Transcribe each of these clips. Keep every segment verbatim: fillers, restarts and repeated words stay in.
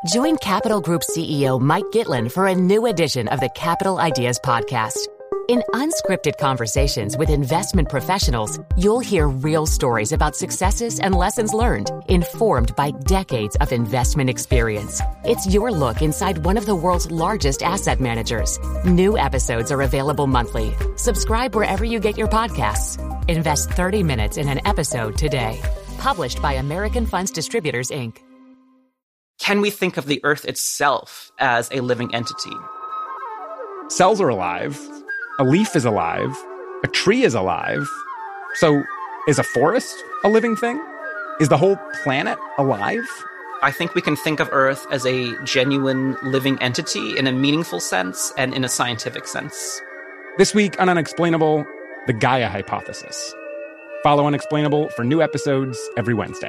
Join Capital Group C E O Mike Gitlin for a new edition of the Capital Ideas Podcast. In unscripted conversations with investment professionals, you'll hear real stories about successes and lessons learned, informed by decades of investment experience. It's your look inside one of the world's largest asset managers. New episodes are available monthly. Subscribe wherever you get your podcasts. Invest thirty minutes in an episode today. Published by American Funds Distributors, Incorporated. Can we think of the Earth itself as a living entity? Cells are alive. A leaf is alive. A tree is alive. So is a forest a living thing? Is the whole planet alive? I think we can think of Earth as a genuine living entity in a meaningful sense and in a scientific sense. This week on Unexplainable, the Gaia hypothesis. Follow Unexplainable for new episodes every Wednesday.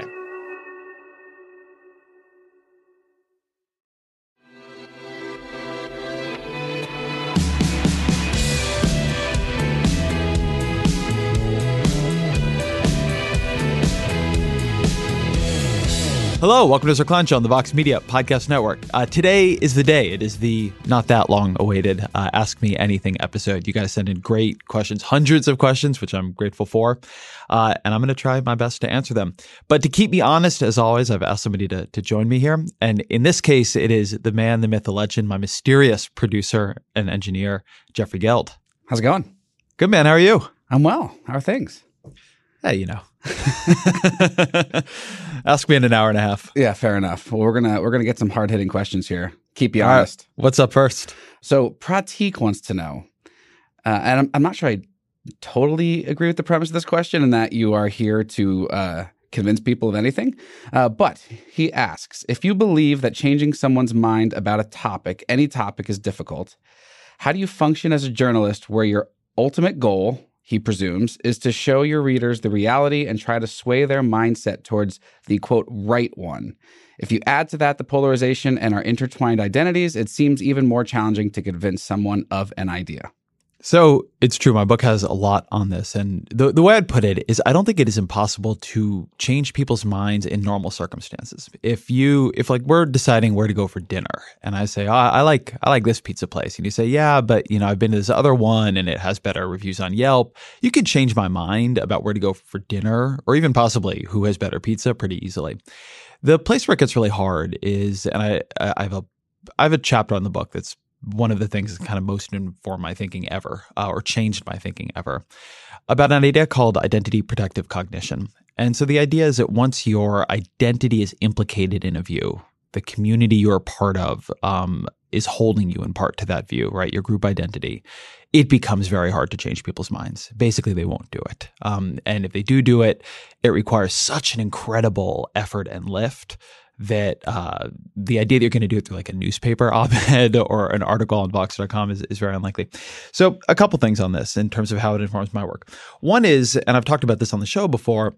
Hello, welcome to Sir Klein Show on the Vox Media Podcast Network. Uh, today is the day. It is the not that long awaited uh, Ask Me Anything episode. You guys send in great questions, hundreds of questions, which I'm grateful for. Uh, and I'm going to try my best to answer them. But to keep me honest, as always, I've asked somebody to, to join me here. And in this case, it is the man, the myth, the legend, my mysterious producer and engineer, Jeffrey Geld. How's it going? Good, man. How are you? I'm well. How are things? Hey, you know. Ask me in an hour and a half. Yeah, fair enough. Well, we're gonna we're gonna get some hard hitting questions here. Keep you All honest. Right. What's up first? So Pratik wants to know, uh, and I'm, I'm not sure I totally agree with the premise of this question, and that you are here to uh, convince people of anything. Uh, but he asks, if you believe that changing someone's mind about a topic, any topic, is difficult, how do you function as a journalist where your ultimate goal, he presumes, is to show your readers the reality and try to sway their mindset towards the, quote, right one? If you add to that the polarization and our intertwined identities, it seems even more challenging to convince someone of an idea. So it's true. My book has a lot on this. And the, the way I'd put it is I don't think it is impossible to change people's minds in normal circumstances. If you, if like we're deciding where to go for dinner and I say, oh, I like, I like this pizza place. And you say, yeah, but you know, I've been to this other one and it has better reviews on Yelp. You could change my mind about where to go for dinner or even possibly who has better pizza pretty easily. The place where it gets really hard is, and I, I have a, I have a chapter on the book that's one of the things that kind of most informed my thinking ever, uh, or changed my thinking ever, about an idea called identity protective cognition. And so the idea is that once your identity is implicated in a view, the community you're a part of um, is holding you in part to that view, right? Your group identity. It becomes very hard to change people's minds. Basically, they won't do it. Um, and if they do do it, it requires such an incredible effort and lift that uh, the idea that you're going to do it through like a newspaper op-ed or an article on Vox dot com is, is very unlikely. So a couple things on this in terms of how it informs my work. One is, and I've talked about this on the show before,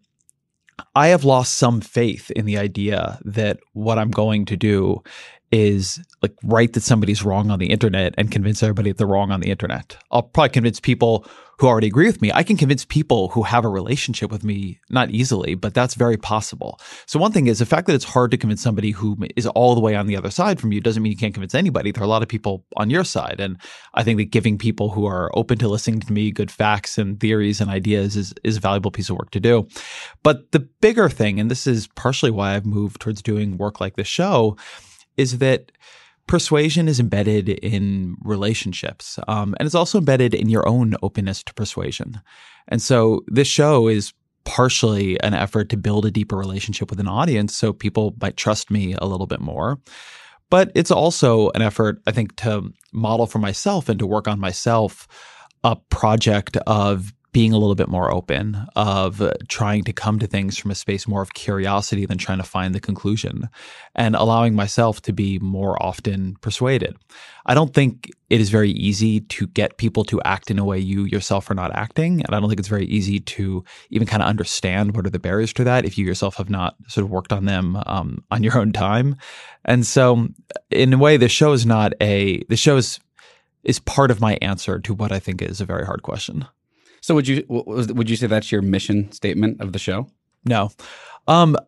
I have lost some faith in the idea that what I'm going to do is like write that somebody's wrong on the internet and convince everybody that they're wrong on the internet. I'll probably convince people who already agree with me. I can convince people who have a relationship with me, not easily, but that's very possible. So one thing is the fact that it's hard to convince somebody who is all the way on the other side from you doesn't mean you can't convince anybody. There are a lot of people on your side. And I think that giving people who are open to listening to me good facts and theories and ideas is, is a valuable piece of work to do. But the bigger thing, and this is partially why I've moved towards doing work like this show, is that persuasion is embedded in relationships, um, and it's also embedded in your own openness to persuasion. And so this show is partially an effort to build a deeper relationship with an audience so people might trust me a little bit more. But it's also an effort, I think, to model for myself and to work on myself a project of being a little bit more open, of trying to come to things from a space more of curiosity than trying to find the conclusion, and allowing myself to be more often persuaded. I don't think it is very easy to get people to act in a way you yourself are not acting, and I don't think it's very easy to even kind of understand what are the barriers to that if you yourself have not sort of worked on them um, on your own time. And so in a way, the show is not a, the show is, is part of my answer to what I think is a very hard question. So would you would you say that's your mission statement of the show? No. Um, I,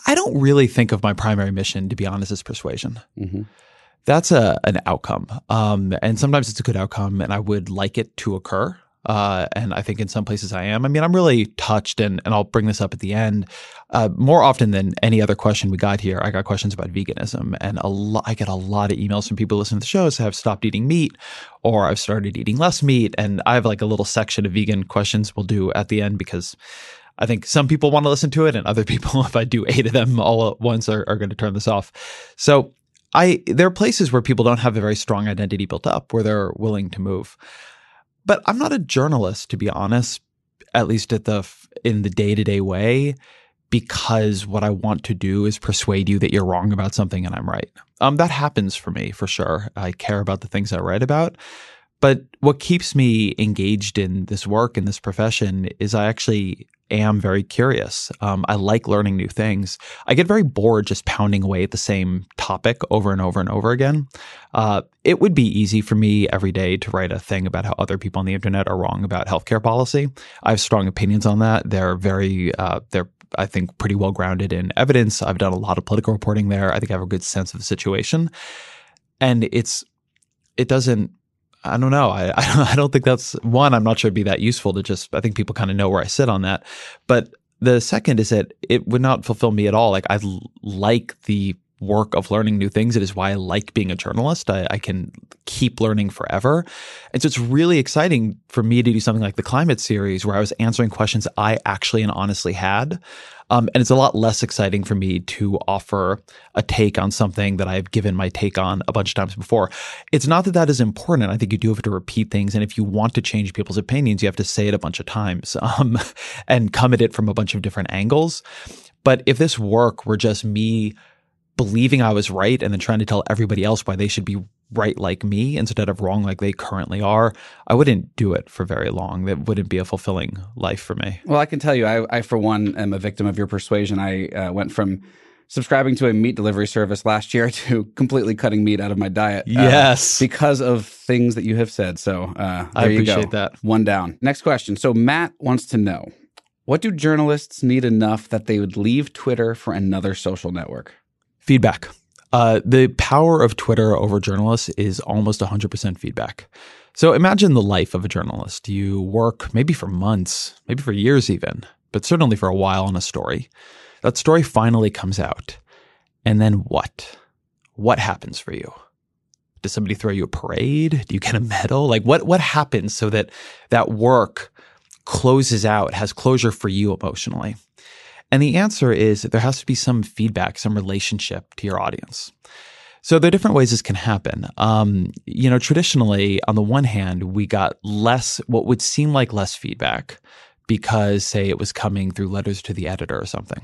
I don't really think of my primary mission, to be honest, as persuasion. Mm-hmm. That's a an outcome. Um, and sometimes it's a good outcome, and I would like it to occur. Uh, and I think in some places I am. I mean, I'm really touched, and, and I'll bring this up at the end. Uh, more often than any other question we got here, I got questions about veganism, and a lot, I get a lot of emails from people listening to the show saying I've stopped eating meat, or I've started eating less meat. And I have like a little section of vegan questions we'll do at the end, because I think some people want to listen to it, and other people, if I do eight of them all at once, are, are going to turn this off. So I there are places where people don't have a very strong identity built up, where they're willing to move. But I'm not a journalist, to be honest, at least at the in the day-to-day way, because what I want to do is persuade you that you're wrong about something and I'm right. Um, that happens for me, for sure. I care about the things I write about. But what keeps me engaged in this work, in this profession, is I actually am very curious. Um, I like learning new things. I get very bored just pounding away at the same topic over and over and over again. Uh, it would be easy for me every day to write a thing about how other people on the internet are wrong about healthcare policy. I have strong opinions on that. They're very, uh, they're I think pretty well grounded in evidence. I've done a lot of political reporting there. I think I have a good sense of the situation, and it's it doesn't. I don't know. I I don't think that's one. I'm not sure it'd be that useful to just. I think people kind of know where I sit on that. But the second is that it would not fulfill me at all. Like I like the work of learning new things. It is why I like being a journalist. I, I can keep learning forever. And so it's really exciting for me to do something like the climate series, where I was answering questions I actually and honestly had. Um, and it's a lot less exciting for me to offer a take on something that I've given my take on a bunch of times before. It's not that that is important. I think you do have to repeat things. And if you want to change people's opinions, you have to say it a bunch of times um, and come at it from a bunch of different angles. But if this work were just me believing I was right and then trying to tell everybody else why they should be right like me instead of wrong like they currently are, I wouldn't do it for very long. That wouldn't be a fulfilling life for me. Well, I can tell you, I, I for one, am a victim of your persuasion. I uh, went from subscribing to a meat delivery service last year to completely cutting meat out of my diet. Yes. Uh, because of things that you have said. So uh, there I you go. appreciate that. One down. Next question. So Matt wants to know, what do journalists need enough that they would leave Twitter for another social network? Feedback. Uh, the power of Twitter over journalists is almost one hundred percent feedback. So imagine the life of a journalist. You work maybe for months, maybe for years even, but certainly for a while on a story. That story finally comes out. And then what? What happens for you? Does somebody throw you a parade? Do you get a medal? Like what, what happens so that that work closes out, has closure for you emotionally? And the answer is that there has to be some feedback, some relationship to your audience. So there are different ways this can happen. Um, you know, traditionally, on the one hand, we got less, what would seem like less feedback because, say, it was coming through letters to the editor or something.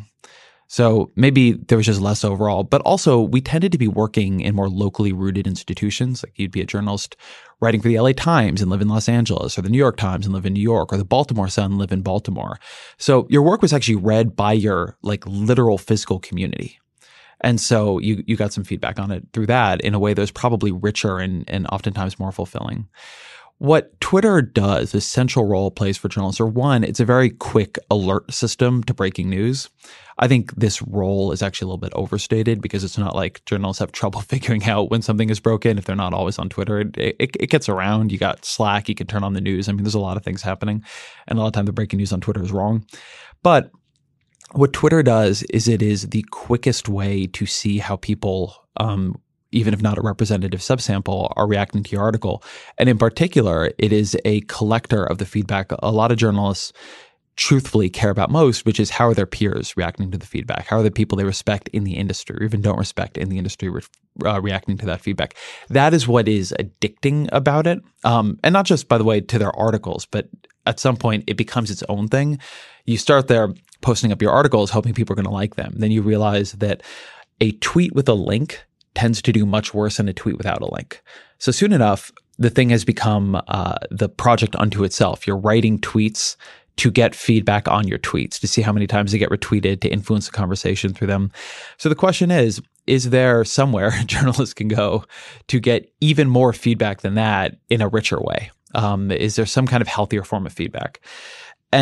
So maybe there was just less overall, but also we tended to be working in more locally rooted institutions. Like you'd be a journalist writing for the L A Times and live in Los Angeles, or the New York Times and live in New York, or the Baltimore Sun and live in Baltimore. So your work was actually read by your like literal physical community. And so you you got some feedback on it through that in a way that was probably richer and, and oftentimes more fulfilling. What Twitter does, the central role it plays for journalists, are one, it's a very quick alert system to breaking news. I think this role is actually a little bit overstated because it's not like journalists have trouble figuring out when something is broken if they're not always on Twitter. It, it, it gets around. You got Slack. You can turn on the news. I mean, there's a lot of things happening. And a lot of time the breaking news on Twitter is wrong. But what Twitter does is it is the quickest way to see how people um, even if not a representative subsample, are reacting to your article. And in particular, it is a collector of the feedback a lot of journalists truthfully care about most, which is how are their peers reacting to the feedback? How are the people they respect in the industry or even don't respect in the industry re- uh, reacting to that feedback? That is what is addicting about it. Um, and not just, by the way, to their articles, but at some point it becomes its own thing. You start there posting up your articles, hoping people are going to like them. Then you realize that a tweet with a link tends to do much worse than a tweet without a link. So soon enough, the thing has become uh, the project unto itself. You're writing tweets to get feedback on your tweets, to see how many times they get retweeted, to influence the conversation through them. So the question is, is there somewhere journalists can go to get even more feedback than that in a richer way? Um, is there some kind of healthier form of feedback? And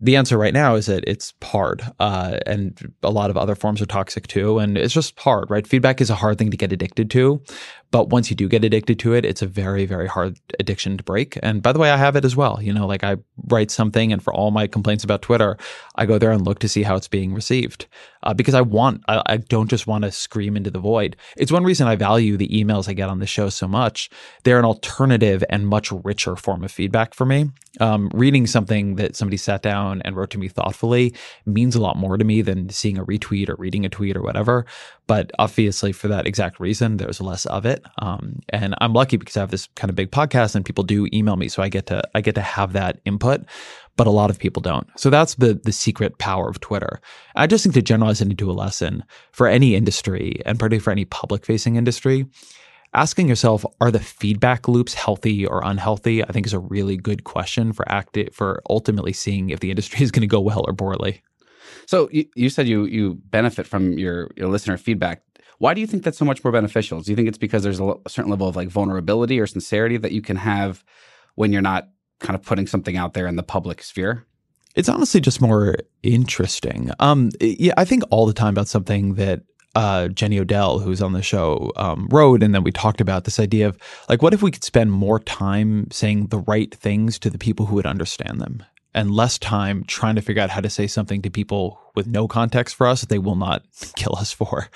the answer right now is that it's hard, uh, and a lot of other forms are toxic too. And it's just hard, right? Feedback is a hard thing to get addicted to. But once you do get addicted to it, it's a very, very hard addiction to break. And by the way, I have it as well. You know, like I write something, and for all my complaints about Twitter, I go there and look to see how it's being received, uh, because I want, I, I don't just want to scream into the void. It's one reason I value the emails I get on the show so much. They're an alternative and much richer form of feedback for me. Um, reading something that somebody sat down and wrote to me thoughtfully means a lot more to me than seeing a retweet or reading a tweet or whatever. But obviously, for that exact reason, there's less of it. Um, and I'm lucky because I have this kind of big podcast, and people do email me, so I get to I get to have that input. But a lot of people don't. So that's the the secret power of Twitter. I just think to generalize it into a lesson for any industry, and particularly for any public-facing industry, asking yourself, are the feedback loops healthy or unhealthy? I think is a really good question for acti- for ultimately seeing if the industry is going to go well or poorly. So you, you said you you benefit from your, your listener feedback. Why do you think that's so much more beneficial? Do you think it's because there's a, a certain level of like vulnerability or sincerity that you can have when you're not kind of putting something out there in the public sphere? It's honestly just more interesting. Um, yeah, I think all the time about something that uh, Jenny Odell, who's on the show, um, wrote, and then we talked about this idea of like, what if we could spend more time saying the right things to the people who would understand them, and less time trying to figure out how to say something to people with no context for us that they will not kill us for.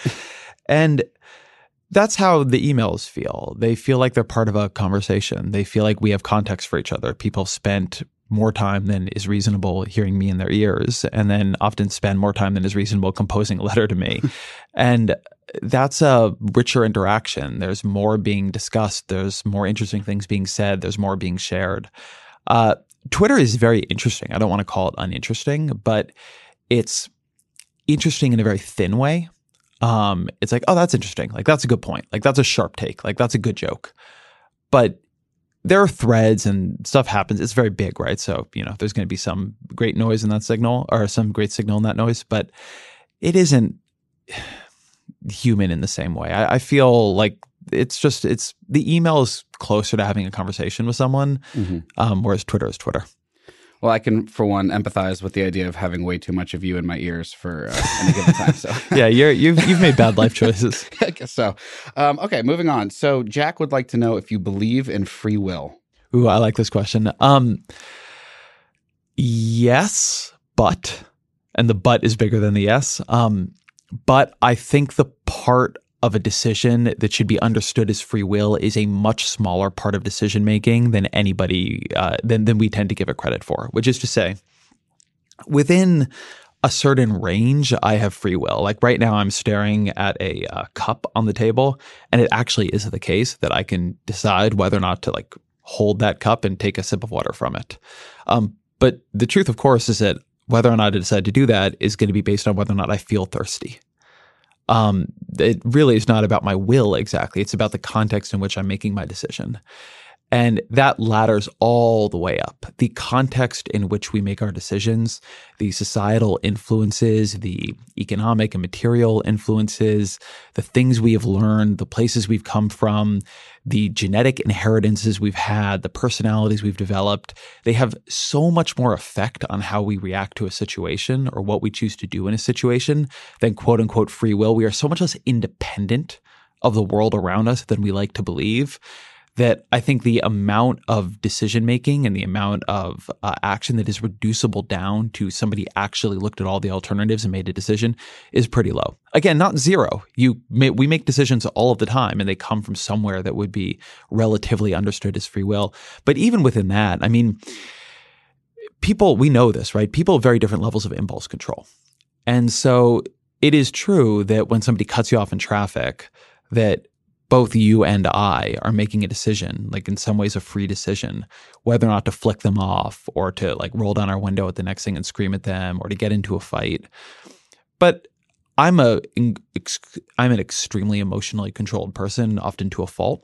And that's how the emails feel. They feel like they're part of a conversation. They feel like we have context for each other. People spent more time than is reasonable hearing me in their ears, and then often spend more time than is reasonable composing a letter to me. And that's a richer interaction. There's more being discussed. There's more interesting things being said. There's more being shared. Uh, Twitter is very interesting. I don't want to call it uninteresting, but it's interesting in a very thin way. Um, it's like, oh, that's interesting. Like, that's a good point. Like, that's a sharp take. Like, that's a good joke. But there are threads and stuff happens. It's very big, right? So, you know, there's going to be some great noise in that signal, or some great signal in that noise, but it isn't human in the same way. I, I feel like it's just, it's the email is closer to having a conversation with someone, mm-hmm. um, whereas Twitter is Twitter. Well, I can, for one, empathize with the idea of having way too much of you in my ears for uh, any given time. So, yeah, you're, you've you've made bad life choices. I guess so. Um, okay, moving on. So, Jack would like to know if you believe in free will. Ooh, I like this question. Um, yes, but, and the but is bigger than the yes. Um, but I think the part of a decision that should be understood as free will is a much smaller part of decision making than anybody uh, than than we tend to give it credit for. Which is to say, within a certain range, I have free will. Like right now, I'm staring at a uh, cup on the table, and it actually is the case that I can decide whether or not to like hold that cup and take a sip of water from it. Um, but the truth, of course, is that whether or not I decide to do that is going to be based on whether or not I feel thirsty. Um, it really is not about my will exactly. It's about the context in which I'm making my decision. And that ladders all the way up. The context in which we make our decisions, the societal influences, the economic and material influences, the things we have learned, the places we've come from, the genetic inheritances we've had, the personalities we've developed, they have so much more effect on how we react to a situation or what we choose to do in a situation than quote unquote free will. We are so much less independent of the world around us than we like to believe, that I think the amount of decision making and the amount of uh, action that is reducible down to somebody actually looked at all the alternatives and made a decision is pretty low. Again, not zero. You may, we make decisions all of the time, and they come from somewhere that would be relatively understood as free will. But even within that, I mean, people, we know this, right? People have very different levels of impulse control. And so it is true that when somebody cuts you off in traffic, that both you and I are making a decision, like in some ways a free decision, whether or not to flick them off or to like roll down our window at the next thing and scream at them or to get into a fight. But I'm a I'm an extremely emotionally controlled person, often to a fault.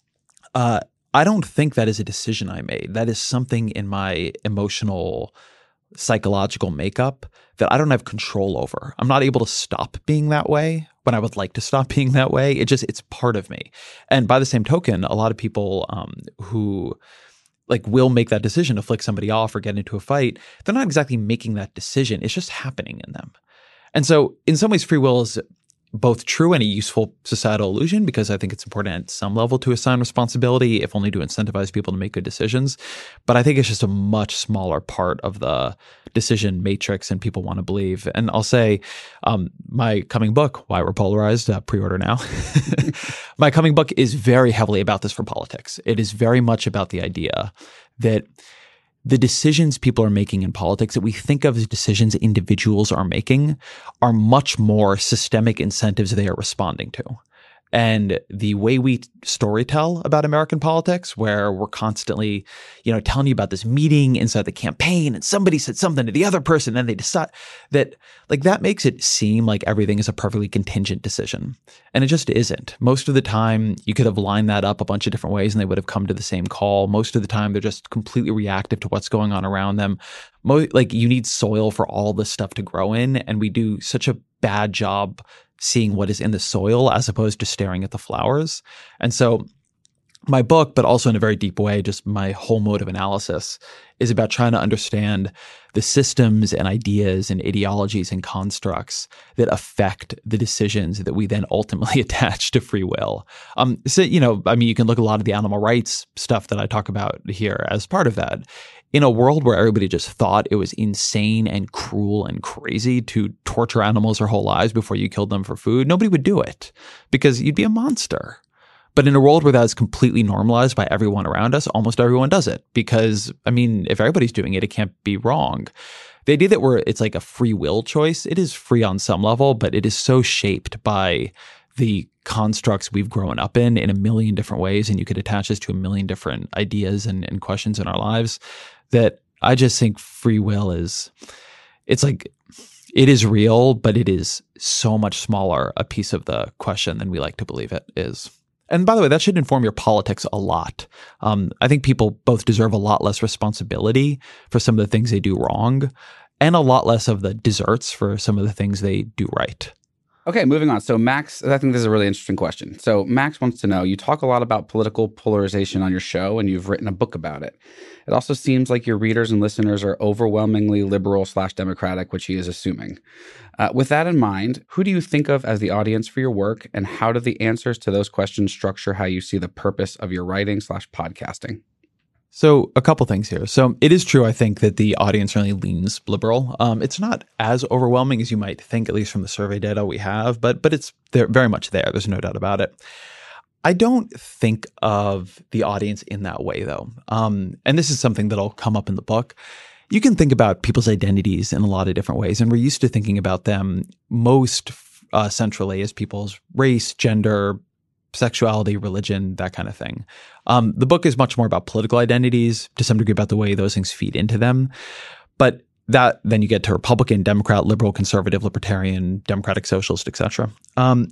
Uh, I don't think that is a decision I made. That is something in my emotional, psychological makeup that I don't have control over. I'm not able to stop being that way when I would like to stop being that way. It just, it's part of me. And by the same token, a lot of people um, who like will make that decision to flick somebody off or get into a fight, they're not exactly making that decision. It's just happening in them. And so in some ways, free will is both true and a useful societal illusion, because I think it's important at some level to assign responsibility, if only to incentivize people to make good decisions. But I think it's just a much smaller part of the decision matrix and people want to believe. And I'll say um, my coming book, Why We're Polarized, uh, pre-order now. My coming book is very heavily about this for politics. It is very much about the idea that the decisions people are making in politics that we think of as decisions individuals are making are much more systemic incentives they are responding to. And the way we storytell about American politics, where we're constantly, you know, telling you about this meeting inside the campaign and somebody said something to the other person, then they decide that, like, that makes it seem like everything is a perfectly contingent decision. And it just isn't. Most of the time, you could have lined that up a bunch of different ways and they would have come to the same call. Most of the time, they're just completely reactive to what's going on around them. Mo- like, you need soil for all this stuff to grow in. And we do such a bad job seeing what is in the soil as opposed to staring at the flowers. And so my book, but also in a very deep way, just my whole mode of analysis, is about trying to understand the systems and ideas and ideologies and constructs that affect the decisions that we then ultimately attach to free will. Um, so, you know, I mean, you can look at a lot of the animal rights stuff that I talk about here as part of that. In a world where everybody just thought it was insane and cruel and crazy to torture animals their whole lives before you killed them for food, nobody would do it because you'd be a monster. But in a world where that is completely normalized by everyone around us, almost everyone does it because, I mean, if everybody's doing it, it can't be wrong. The idea that we're, it's like a free will choice, it is free on some level, but it is so shaped by the constructs we've grown up in in a million different ways, and you could attach this to a million different ideas and, and questions in our lives, that I just think free will is, it's like, it is real, but it is so much smaller a piece of the question than we like to believe it is. And by the way, that should inform your politics a lot. Um, I think people both deserve a lot less responsibility for some of the things they do wrong and a lot less of the desserts for some of the things they do right. Okay, moving on. So Max, I think this is a really interesting question. So Max wants to know, you talk a lot about political polarization on your show, and you've written a book about it. It also seems like your readers and listeners are overwhelmingly liberal slash democratic, which he is assuming. Uh, with that in mind, who do you think of as the audience for your work, and how do the answers to those questions structure how you see the purpose of your writing slash podcasting? So a couple things here. So it is true, I think, that the audience really leans liberal. Um, it's not as overwhelming as you might think, at least from the survey data we have, but but it's there, very much there. There's no doubt about it. I don't think of the audience in that way, though. Um, and this is something that'll come up in the book. You can think about people's identities in a lot of different ways, and we're used to thinking about them most uh, centrally as people's race, gender, sexuality, religion, that kind of thing. Um, the book is much more about political identities, to some degree about the way those things feed into them. But that then you get to Republican, Democrat, liberal, conservative, libertarian, democratic, socialist, et cetera. Um,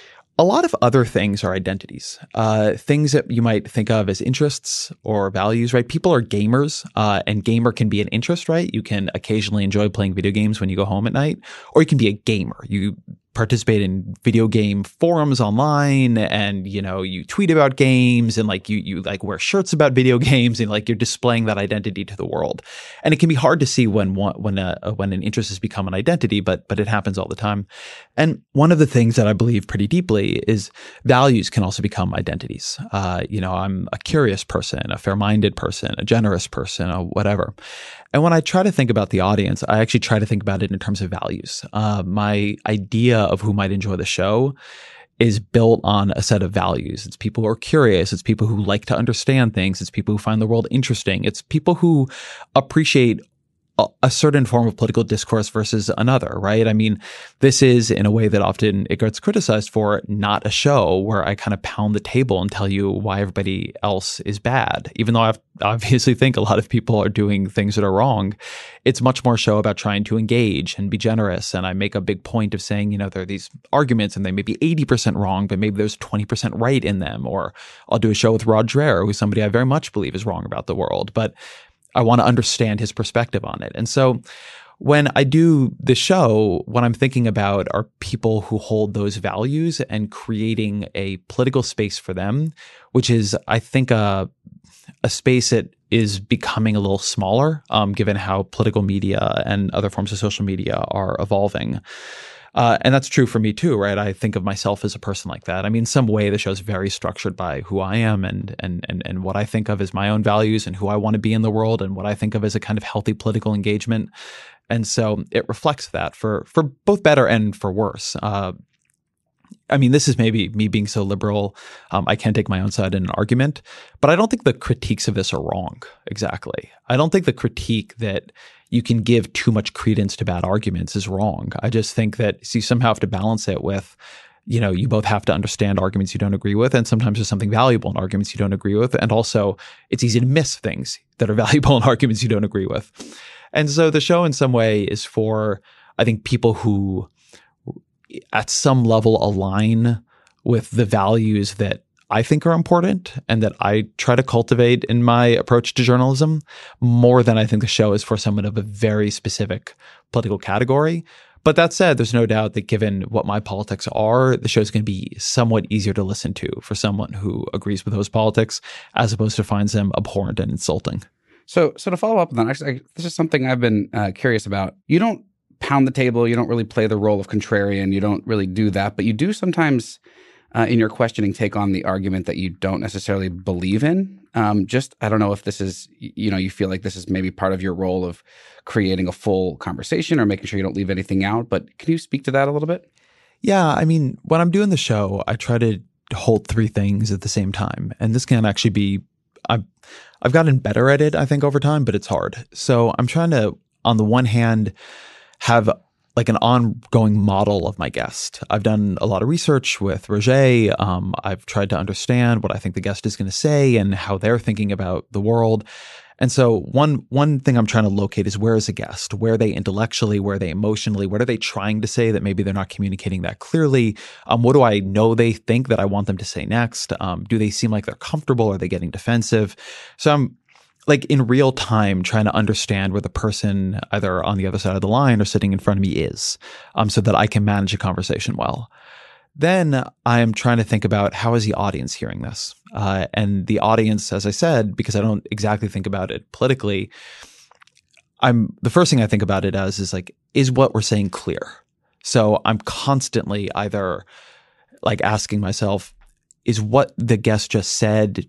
a lot of other things are identities, uh, things that you might think of as interests or values, right? People are gamers, uh, and gamer can be an interest, right? You can occasionally enjoy playing video games when you go home at night, or you can be a gamer. You participate in video game forums online, and, you know, you tweet about games, and like you, you like wear shirts about video games, and like you're displaying that identity to the world. And it can be hard to see when one, when a, when an interest has become an identity, but, but it happens all the time. And one of the things that I believe pretty deeply is values can also become identities. Uh, you know, I'm a curious person, a fair-minded person, a generous person, or whatever. And when I try to think about the audience, I actually try to think about it in terms of values. Uh, my idea of who might enjoy the show is built on a set of values. It's people who are curious. It's people who like to understand things. It's people who find the world interesting. It's people who appreciate a, a certain form of political discourse versus another, right? I mean, this is, in a way that often it gets criticized for, not a show where I kind of pound the table and tell you why everybody else is bad. Even though I obviously think a lot of people are doing things that are wrong, it's much more a show about trying to engage and be generous. And I make a big point of saying, you know, there are these arguments and they may be eighty percent wrong, but maybe there's twenty percent right in them. Or I'll do a show with Rod Dreher, who's somebody I very much believe is wrong about the world, but I want to understand his perspective on it. And so when I do the show, what I'm thinking about are people who hold those values and creating a political space for them, which is, I think, a, a space that is becoming a little smaller, um, given how political media and other forms of social media are evolving. Uh, and that's true for me too, right? I think of myself as a person like that. I mean, in some way, the show is very structured by who I am and and and and what I think of as my own values and who I want to be in the world and what I think of as a kind of healthy political engagement. And so it reflects that for for both better and for worse. Uh, I mean, this is maybe me being so liberal. Um, I can't take my own side in an argument, but I don't think the critiques of this are wrong. Exactly. I don't think the critique that you can give too much credence to bad arguments is wrong. I just think that so you somehow have to balance it with, you know, you both have to understand arguments you don't agree with, and sometimes there's something valuable in arguments you don't agree with. And also, it's easy to miss things that are valuable in arguments you don't agree with. And so the show in some way is for, I think, people who at some level align with the values that I think are important and that I try to cultivate in my approach to journalism, more than I think the show is for someone of a very specific political category. But that said, there's no doubt that given what my politics are, the show is going to be somewhat easier to listen to for someone who agrees with those politics, as opposed to finds them abhorrent and insulting. So, so to follow up on that, actually, this is something I've been uh, curious about. You don't pound the table. You don't really play the role of contrarian. You don't really do that, but you do sometimes uh, in your questioning take on the argument that you don't necessarily believe in. Um, just, I don't know if this is, you know, you feel like this is maybe part of your role of creating a full conversation or making sure you don't leave anything out. But can you speak to that a little bit? Yeah. I mean, when I'm doing the show, I try to hold three things at the same time. And this can actually be, I've, I've gotten better at it, I think, over time, but it's hard. So I'm trying to, on the one hand, have like an ongoing model of my guest. I've done a lot of research with Roger. Um, I've tried to understand what I think the guest is going to say and how they're thinking about the world. And so one one thing I'm trying to locate is where is a guest? Where are they intellectually? Where are they emotionally? What are they trying to say that maybe they're not communicating that clearly? Um, what do I know they think that I want them to say next? Um, do they seem like they're comfortable? Are they getting defensive? So I'm like in real time trying to understand where the person either on the other side of the line or sitting in front of me is, um, so that I can manage a conversation well. Then I am trying to think about how is the audience hearing this? Uh, and the audience, as I said, because I don't exactly think about it politically, I'm the first thing I think about it as is like, is what we're saying clear? So I'm constantly either like asking myself, is what the guest just said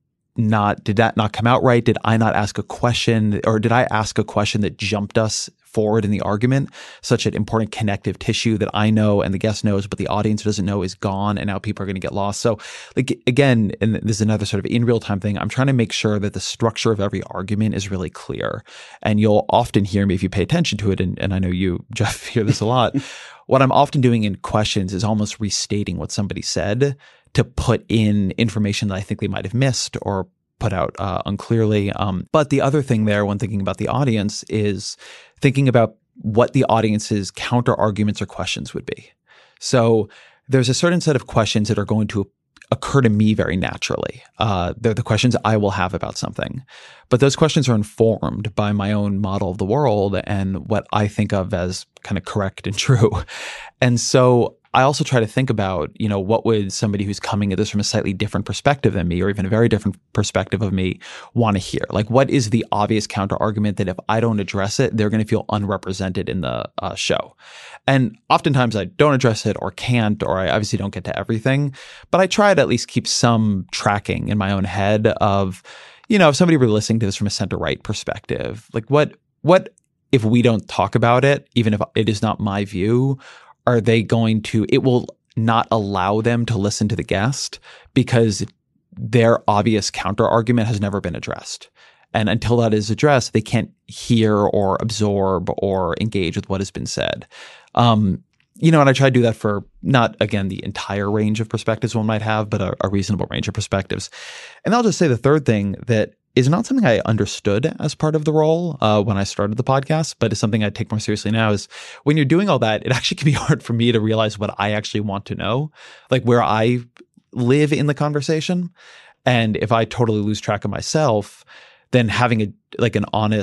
not, did that not come out right? Did I not ask a question, or did I ask a question that jumped us forward in the argument, such an important connective tissue that I know and the guest knows, but the audience doesn't know is gone, and now people are going to get lost. So like, again, and this is another sort of in real time thing, I'm trying to make sure that the structure of every argument is really clear. And you'll often hear me, if you pay attention to it, and, and I know you, Jeff, hear this a lot, what I'm often doing in questions is almost restating what somebody said to put in information that I think they might have missed or put out uh, unclearly. Um, but the other thing there, when thinking about the audience, is thinking about what the audience's counter arguments or questions would be. So there's a certain set of questions that are going to occur to me very naturally. Uh, they're the questions I will have about something. But those questions are informed by my own model of the world and what I think of as kind of correct and true. And so I also try to think about, you know, what would somebody who's coming at this from a slightly different perspective than me, or even a very different perspective of me, want to hear? Like, what is the obvious counter argument that if I don't address it, they're going to feel unrepresented in the uh, show? And oftentimes I don't address it or can't, or I obviously don't get to everything, but I try to at least keep some tracking in my own head of, you know, if somebody were listening to this from a center-right perspective, like what, what if we don't talk about it, even if it is not my view, are they going to, it will not allow them to listen to the guest because their obvious counter argument has never been addressed. And until that is addressed, they can't hear or absorb or engage with what has been said. Um, you know, and I try to do that for not, again, the entire range of perspectives one might have, but a, a reasonable range of perspectives. And I'll just say the third thing that is not something I understood as part of the role uh, when I started the podcast, but is something I take more seriously now, is when you're doing all that, it actually can be hard for me to realize what I actually want to know, like where I live in the conversation. And if I totally lose track of myself, then having a like an honest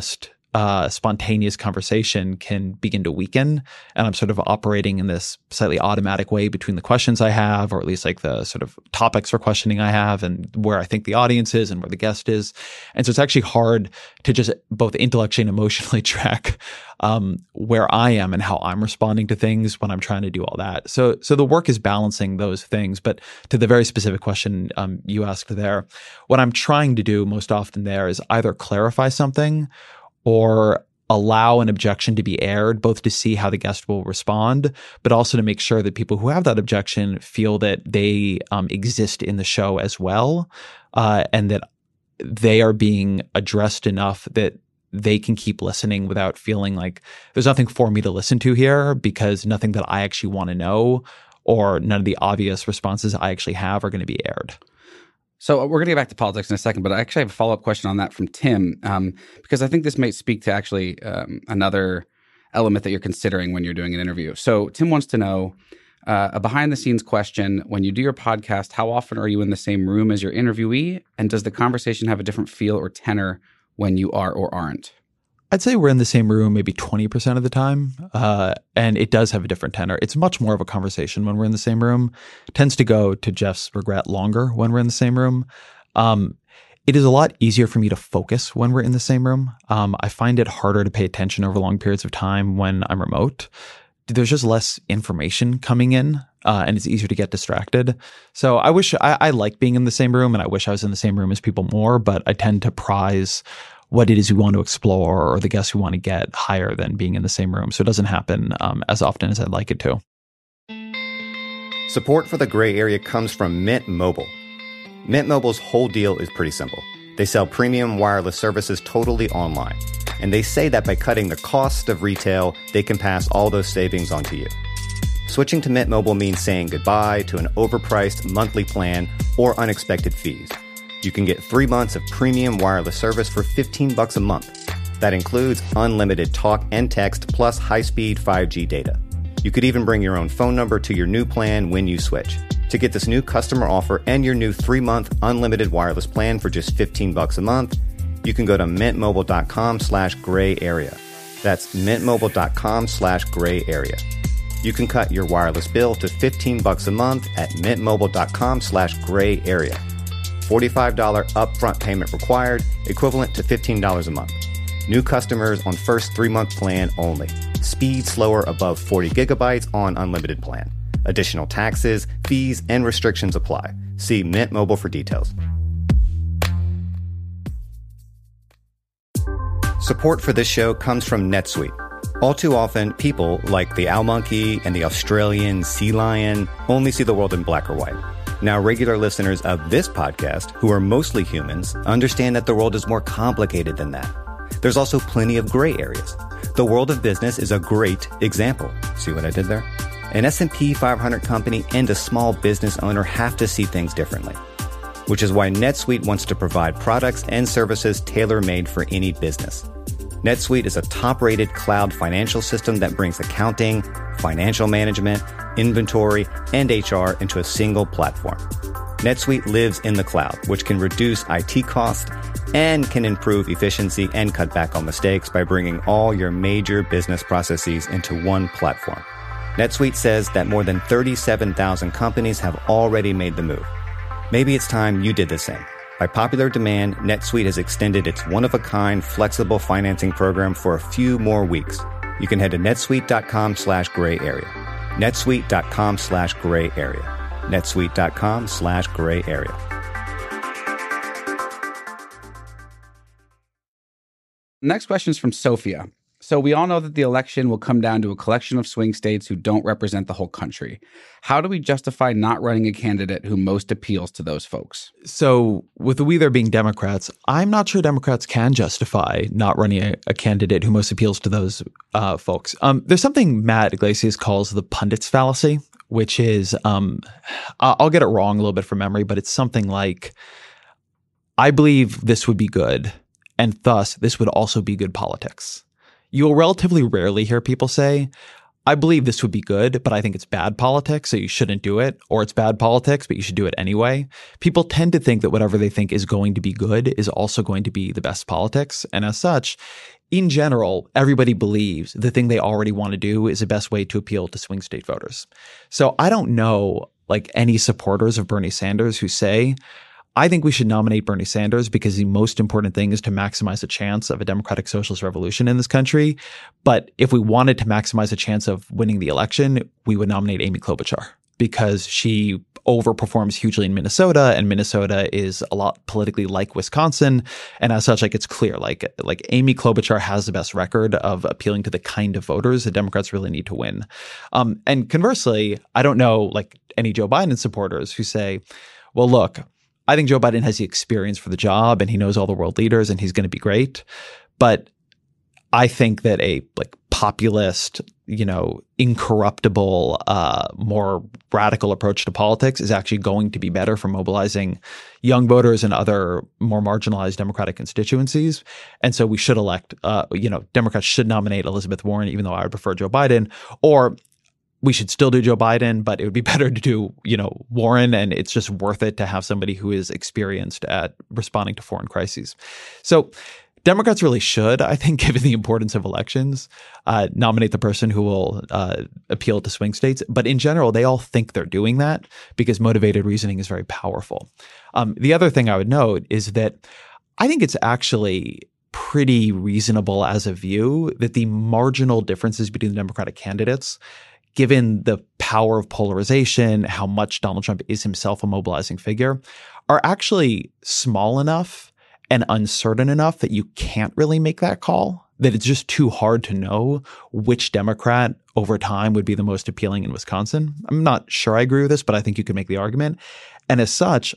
uh, spontaneous conversation can begin to weaken. And I'm sort of operating in this slightly automatic way between the questions I have, or at least like the sort of topics for questioning I have, and where I think the audience is and where the guest is. And so it's actually hard to just both intellectually and emotionally track um, where I am and how I'm responding to things when I'm trying to do all that. So, so the work is balancing those things. But to the very specific question um, you asked there, what I'm trying to do most often there is either clarify something or allow an objection to be aired, both to see how the guest will respond, but also to make sure that people who have that objection feel that they um, exist in the show as well, uh, and that they are being addressed enough that they can keep listening without feeling like there's nothing for me to listen to here, because nothing that I actually want to know or none of the obvious responses I actually have are going to be aired. So we're going to get back to politics in a second, but I actually have a follow-up question on that from Tim, um, because I think this might speak to actually um, another element that you're considering when you're doing an interview. So Tim wants to know, uh, a behind-the-scenes question, when you do your podcast, how often are you in the same room as your interviewee? And does the conversation have a different feel or tenor when you are or aren't? I'd say we're in the same room maybe twenty percent of the time, uh, and it does have a different tenor. It's much more of a conversation when we're in the same room. It tends to go, to Jeff's regret, longer when we're in the same room. Um, it is a lot easier for me to focus when we're in the same room. Um, I find it harder to pay attention over long periods of time when I'm remote. There's just less information coming in, uh, and it's easier to get distracted. So I wish I, I like being in the same room, and I wish I was in the same room as people more, but I tend to prize what it is we want to explore or the guests we want to get higher than being in the same room. So it doesn't happen um, as often as I'd like it to. Support for the gray area comes from Mint Mobile. Mint Mobile's whole deal is pretty simple. They sell premium wireless services totally online. And they say that by cutting the cost of retail, they can pass all those savings on to you. Switching to Mint Mobile means saying goodbye to an overpriced monthly plan or unexpected fees. You can get three months of premium wireless service for fifteen bucks a month. That includes unlimited talk and text plus high-speed five G data. You could even bring your own phone number to your new plan when you switch. To get this new customer offer and your new three-month unlimited wireless plan for just fifteen bucks a month, you can go to mintmobile.com slash gray area. That's mintmobile.com slash gray area. You can cut your wireless bill to fifteen bucks a month at mintmobile.com slash gray area. forty-five dollars upfront payment required, equivalent to fifteen dollars a month. New customers on first three-month plan only. Speed slower above forty gigabytes on unlimited plan. Additional taxes, fees, and restrictions apply. See Mint Mobile for details. Support for this show comes from NetSuite. All too often, people like the owl monkey and the Australian sea lion only see the world in black or white. Now, regular listeners of this podcast, who are mostly humans, understand that the world is more complicated than that. There's also plenty of gray areas. The world of business is a great example. See what I did there? An S and P five hundred company and a small business owner have to see things differently, which is why NetSuite wants to provide products and services tailor-made for any business. NetSuite is a top-rated cloud financial system that brings accounting, financial management, inventory, and H R into a single platform. NetSuite lives in the cloud, which can reduce I T costs and can improve efficiency and cut back on mistakes by bringing all your major business processes into one platform. NetSuite says that more than thirty-seven thousand companies have already made the move. Maybe it's time you did the same. By popular demand, NetSuite has extended its one-of-a-kind flexible financing program for a few more weeks. You can head to netsuite.com slash gray area. netsuite.com slash gray area. netsuite.com slash gray area. Next question is from Sophia. So we all know that the election will come down to a collection of swing states who don't represent the whole country. How do we justify not running a candidate who most appeals to those folks? So with the we there being Democrats, I'm not sure Democrats can justify not running a, a candidate who most appeals to those uh, folks. Um, there's something Matt Iglesias calls the pundits fallacy, which is, um, I'll get it wrong a little bit from memory, but it's something like, I believe this would be good, and thus this would also be good politics. You will relatively rarely hear people say, I believe this would be good, but I think it's bad politics, so you shouldn't do it, or it's bad politics, but you should do it anyway. People tend to think that whatever they think is going to be good is also going to be the best politics. And as such, in general, everybody believes the thing they already want to do is the best way to appeal to swing state voters. So I don't know like any supporters of Bernie Sanders who say, I think we should nominate Bernie Sanders because the most important thing is to maximize the chance of a democratic socialist revolution in this country. But if we wanted to maximize the chance of winning the election, we would nominate Amy Klobuchar because she overperforms hugely in Minnesota, and Minnesota is a lot politically like Wisconsin. And as such, like it's clear, like, like Amy Klobuchar has the best record of appealing to the kind of voters that Democrats really need to win. Um, and conversely, I don't know like any Joe Biden supporters who say, well, look, I think Joe Biden has the experience for the job and he knows all the world leaders and he's going to be great. But I think that a like populist, you know, incorruptible, uh, more radical approach to politics is actually going to be better for mobilizing young voters and other more marginalized Democratic constituencies. And so we should elect, uh, you know, Democrats should nominate Elizabeth Warren, even though I would prefer Joe Biden, or we should still do Joe Biden, but it would be better to do, you know, Warren, and it's just worth it to have somebody who is experienced at responding to foreign crises. So Democrats really should, I think, given the importance of elections, uh, nominate the person who will uh, appeal to swing states. But in general, they all think they're doing that because motivated reasoning is very powerful. Um, the other thing I would note is that I think it's actually pretty reasonable as a view that the marginal differences between the Democratic candidates, given the power of polarization, how much Donald Trump is himself a mobilizing figure, are actually small enough and uncertain enough that you can't really make that call, that it's just too hard to know which Democrat over time would be the most appealing in Wisconsin. I'm not sure I agree with this, but I think you could make the argument. And as such,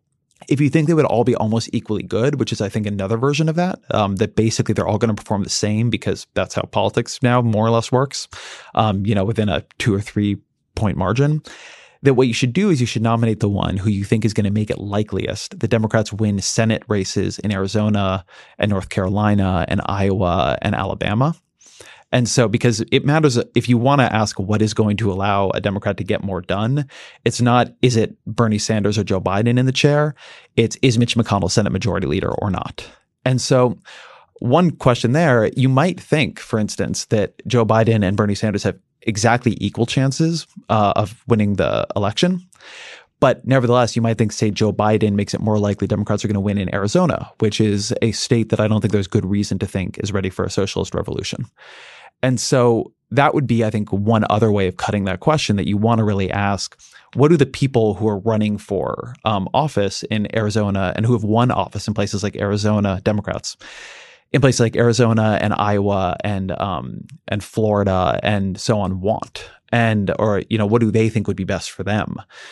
if you think they would all be almost equally good, which is, I think, another version of that, um, that basically they're all going to perform the same because that's how politics now more or less works, um, you know, within a two or three point margin, that what you should do is you should nominate the one who you think is going to make it likeliest that Democrats win Senate races in Arizona and North Carolina and Iowa and Alabama. And so because it matters, if you want to ask what is going to allow a Democrat to get more done, it's not, is it Bernie Sanders or Joe Biden in the chair? It's, is Mitch McConnell Senate Majority Leader or not? And so one question there, you might think, for instance, that Joe Biden and Bernie Sanders have exactly equal chances uh, of winning the election. But nevertheless, you might think, say, Joe Biden makes it more likely Democrats are going to win in Arizona, which is a state that I don't think there's good reason to think is ready for a socialist revolution. And so that would be, I think, one other way of cutting that question, that you want to really ask, what do the people who are running for um, office in Arizona and who have won office in places like Arizona, Democrats, in places like Arizona and Iowa and um, and Florida and so on want? And, or, you know, what do they think would be best for them?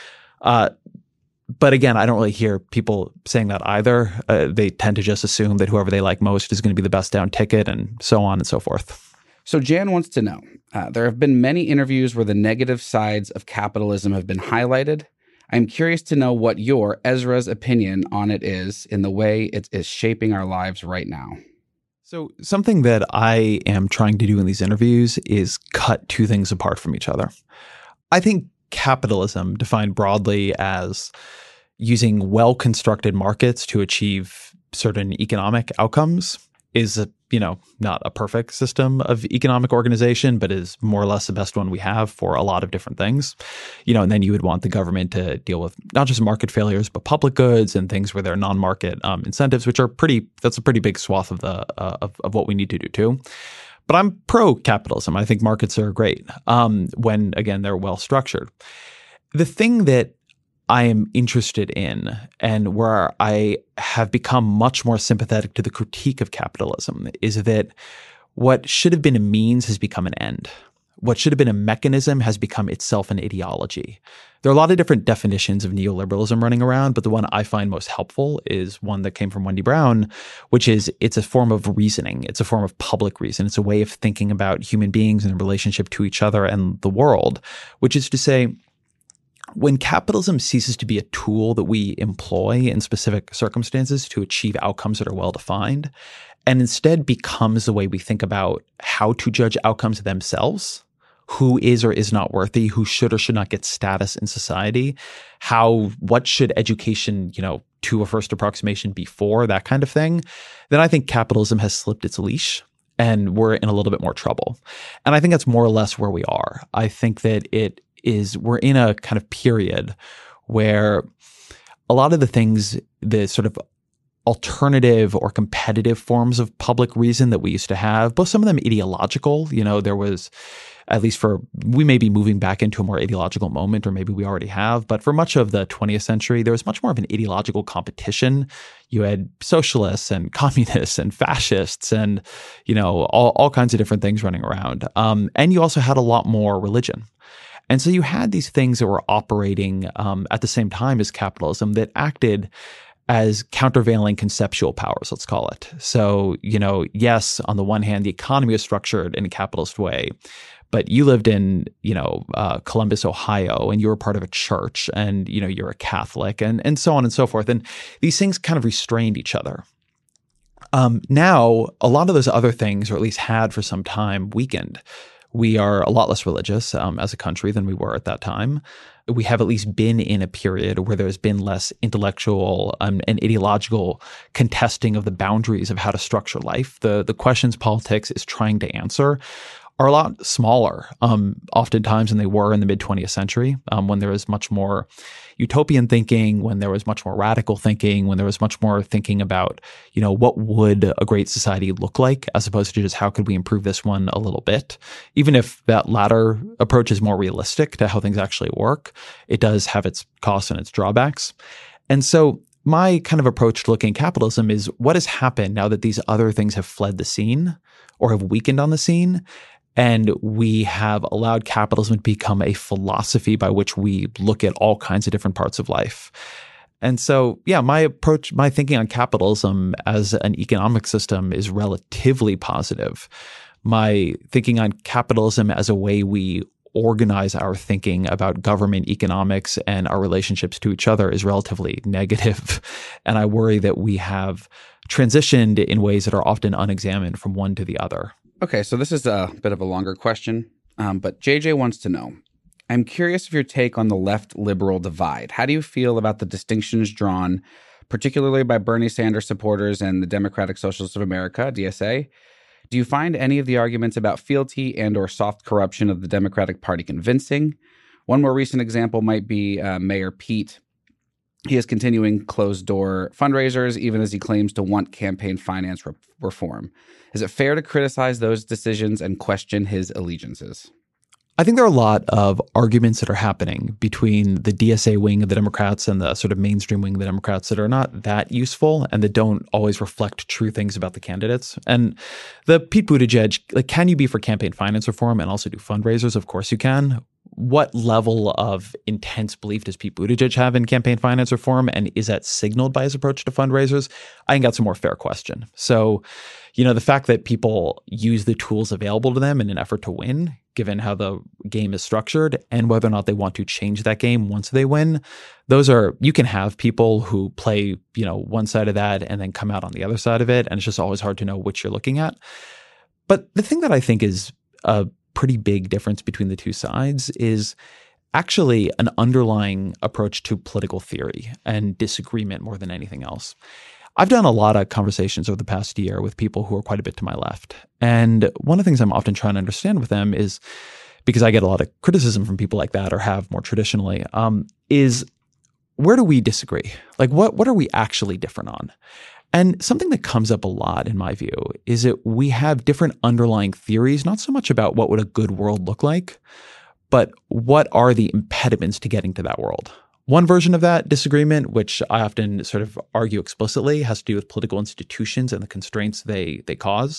Uh, but again, I don't really hear people saying that either. Uh, they tend to just assume that whoever they like most is going to be the best down ticket and so on and so forth. So Jan wants to know, uh, there have been many interviews where the negative sides of capitalism have been highlighted. I'm curious to know what your, Ezra's, opinion on it is in the way it is shaping our lives right now. So something that I am trying to do in these interviews is cut two things apart from each other. I think capitalism, defined broadly as using well-constructed markets to achieve certain economic outcomes, is a, you know, not a perfect system of economic organization, but is more or less the best one we have for a lot of different things. You know, and then you would want the government to deal with not just market failures, but public goods and things where there are non-market um, incentives, which are pretty, that's a pretty big swath of the uh, of, of what we need to do too. But I'm pro-capitalism. I think markets are great um, when, again, they're well structured. The thing that I am interested in, and where I have become much more sympathetic to the critique of capitalism, is that what should have been a means has become an end. What should have been a mechanism has become itself an ideology. There are a lot of different definitions of neoliberalism running around, but the one I find most helpful is one that came from Wendy Brown, which is it's a form of reasoning. It's a form of public reason. It's a way of thinking about human beings and their relationship to each other and the world, which is to say, when capitalism ceases to be a tool that we employ in specific circumstances to achieve outcomes that are well-defined, and instead becomes the way we think about how to judge outcomes themselves, who is or is not worthy, who should or should not get status in society, how, what should education, you know, to a first approximation be for, that kind of thing, then I think capitalism has slipped its leash. and we're in a little bit more trouble. And I think that's more or less where we are. I think that it is, we're in a kind of period where a lot of the things, the sort of alternative or competitive forms of public reason that we used to have, both some of them ideological, you know, there was, at least for, we may be moving back into a more ideological moment, or maybe we already have, but for much of the twentieth century, there was much more of an ideological competition. You had socialists and communists and fascists and, you know, all, all kinds of different things running around. Um, and you also had a lot more religion. And so you had these things that were operating um, at the same time as capitalism that acted as countervailing conceptual powers, let's call it. So, you know, yes, on the one hand, the economy was structured in a capitalist way, but you lived in, you know, uh, Columbus, Ohio, and you were part of a church, and, you know, you're a Catholic, and and so on and so forth. And these things kind of restrained each other. Um, now, a lot of those other things, or at least had for some time, weakened. We are a lot less religious um, as a country than we were at that time. We have at least been in a period where there's been less intellectual um, and ideological contesting of the boundaries of how to structure life. The the questions politics is trying to answer are a lot smaller, um, oftentimes than they were in the mid-twentieth century, um, when there was much more utopian thinking, when there was much more radical thinking, when there was much more thinking about, you know, what would a great society look like, as opposed to just how could we improve this one a little bit. Even if that latter approach is more realistic to how things actually work, it does have its costs and its drawbacks. And so my kind of approach to looking at capitalism is what has happened now that these other things have fled the scene or have weakened on the scene. And we have allowed capitalism to become a philosophy by which we look at all kinds of different parts of life. And so, yeah, my approach, my thinking on capitalism as an economic system is relatively positive. My thinking on capitalism as a way we organize our thinking about government, economics, and our relationships to each other is relatively negative. And I worry that we have transitioned in ways that are often unexamined from one to the other. Okay, so this is a bit of a longer question, um, but J J wants to know, I'm curious of your take on the left-liberal divide. How do you feel about the distinctions drawn, particularly by Bernie Sanders supporters and the Democratic Socialists of America, D S A? Do you find any of the arguments about fealty and or soft corruption of the Democratic Party convincing? One more recent example might be uh, Mayor Pete. He is continuing closed-door fundraisers, even as he claims to want campaign finance re- reform. Is it fair to criticize those decisions and question his allegiances? I think there are a lot of arguments that are happening between the D S A wing of the Democrats and the sort of mainstream wing of the Democrats that are not that useful and that don't always reflect true things about the candidates. And the Pete Buttigieg, like, can you be for campaign finance reform and also do fundraisers? Of course you can. What level of intense belief does Pete Buttigieg have in campaign finance reform? And is that signaled by his approach to fundraisers? I think that's a more fair question. So, you know, the fact that people use the tools available to them in an effort to win, given how the game is structured, and whether or not they want to change that game once they win, those are, you can have people who play, you know, one side of that and then come out on the other side of it. And it's just always hard to know which you're looking at. But the thing that I think is a pretty big difference between the two sides is actually an underlying approach to political theory and disagreement more than anything else. I've done a lot of conversations over the past year with people who are quite a bit to my left. And one of the things I'm often trying to understand with them is, because I get a lot of criticism from people like that, or have more traditionally, um, is where do we disagree? Like, what what are we actually different on? And something that comes up a lot, in my view, is that we have different underlying theories, not so much about what would a good world look like, but what are the impediments to getting to that world. One version of that disagreement, which I often sort of argue explicitly, has to do with political institutions and the constraints they they cause.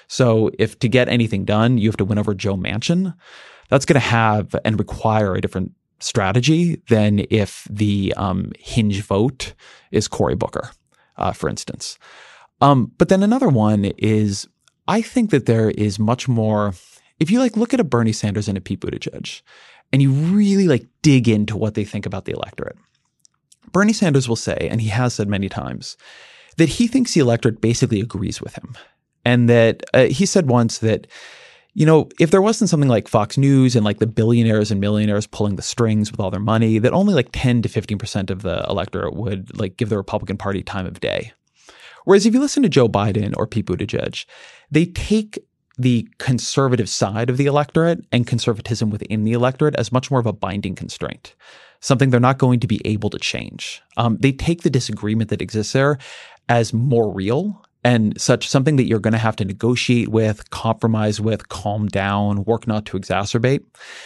So if to get anything done, you have to win over Joe Manchin, that's going to have and require a different strategy than if the um, hinge vote is Cory Booker, uh, for instance. Um, but then another one is, I think that there is much more, if you like look at a Bernie Sanders and a Pete Buttigieg, and you really like dig into what they think about the electorate, Bernie Sanders will say, and he has said many times, that he thinks the electorate basically agrees with him. And that uh, he said once that, you know, if there wasn't something like Fox News and like the billionaires and millionaires pulling the strings with all their money, that only like ten to fifteen percent of the electorate would like give the Republican Party time of day. Whereas if you listen to Joe Biden or Pete Buttigieg, they take the conservative side of the electorate and conservatism within the electorate as much more of a binding constraint, something they're not going to be able to change. Um, they take the disagreement that exists there as more real and such something that you're going to have to negotiate with, compromise with, calm down, work not to exacerbate.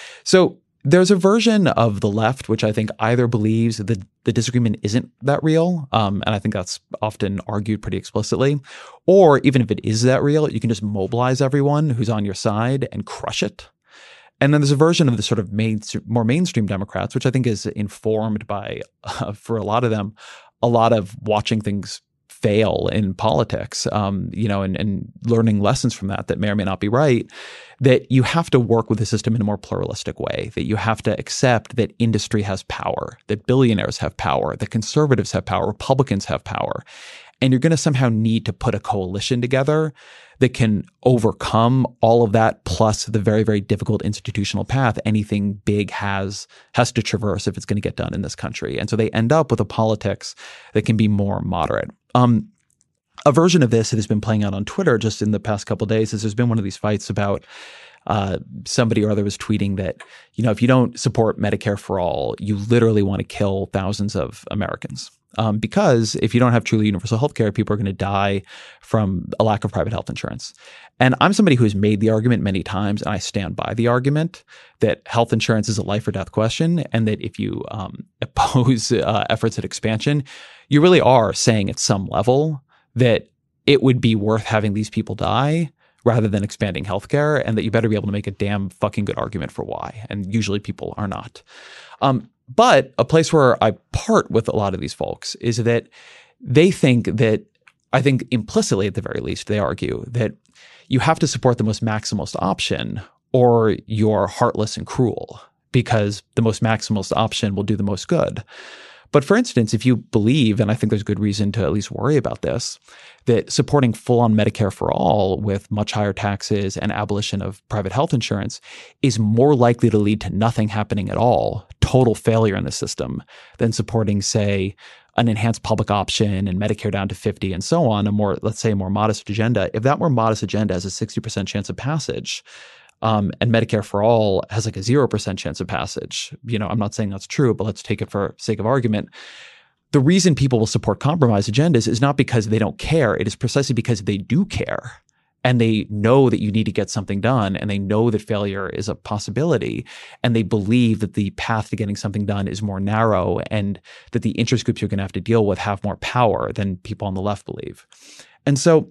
So there's a version of the left which I think either believes that the disagreement isn't that real, um, and I think that's often argued pretty explicitly, or even if it is that real, you can just mobilize everyone who's on your side and crush it. And then there's a version of the sort of main, more mainstream Democrats, which I think is informed by, uh, for a lot of them, a lot of watching things fail in politics, um, you know, and, and learning lessons from that that may or may not be right, that you have to work with the system in a more pluralistic way, that you have to accept that industry has power, that billionaires have power, that conservatives have power, Republicans have power. And you're going to somehow need to put a coalition together that can overcome all of that, plus the very, very difficult institutional path anything big has has to traverse if it's going to get done in this country. And so they end up with a politics that can be more moderate. Um, a version of this that has been playing out on Twitter just in the past couple of days is there's been one of these fights about uh, somebody or other was tweeting that, you know, if you don't support Medicare for all, you literally want to kill thousands of Americans. Um, because if you don't have truly universal health care, people are going to die from a lack of private health insurance. And I'm somebody who's made the argument many times, and I stand by the argument that health insurance is a life or death question, and that if you um, oppose uh, efforts at expansion, you really are saying at some level that it would be worth having these people die rather than expanding healthcare, and that you better be able to make a damn fucking good argument for why. And usually people are not. Um, But a place where I part with a lot of these folks is that they think that, I think implicitly at the very least, they argue that you have to support the most maximalist option or you're heartless and cruel because the most maximalist option will do the most good. But for instance, if you believe, and I think there's good reason to at least worry about this, that supporting full-on Medicare for all with much higher taxes and abolition of private health insurance is more likely to lead to nothing happening at all, total failure in the system, than supporting, say, an enhanced public option and Medicare down to fifty and so on, a more, let's say, a more modest agenda. If that more modest agenda has a sixty percent chance of passage, Um, and Medicare for all has like a zero percent chance of passage. You know, I'm not saying that's true, but let's take it for sake of argument. The reason people will support compromise agendas is not because they don't care. It is precisely because they do care. And they know that you need to get something done. And they know that failure is a possibility. And they believe that the path to getting something done is more narrow and that the interest groups you're going to have to deal with have more power than people on the left believe. And so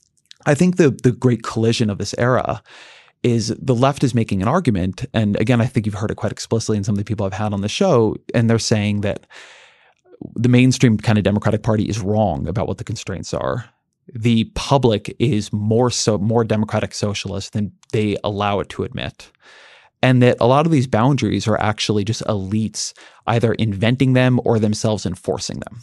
I think the the great collision of this era is the left is making an argument. And again, I think you've heard it quite explicitly in some of the people I've had on the show. And they're saying that the mainstream kind of Democratic Party is wrong about what the constraints are. The public is more so more democratic socialist than they allow it to admit. And that a lot of these boundaries are actually just elites either inventing them or themselves enforcing them.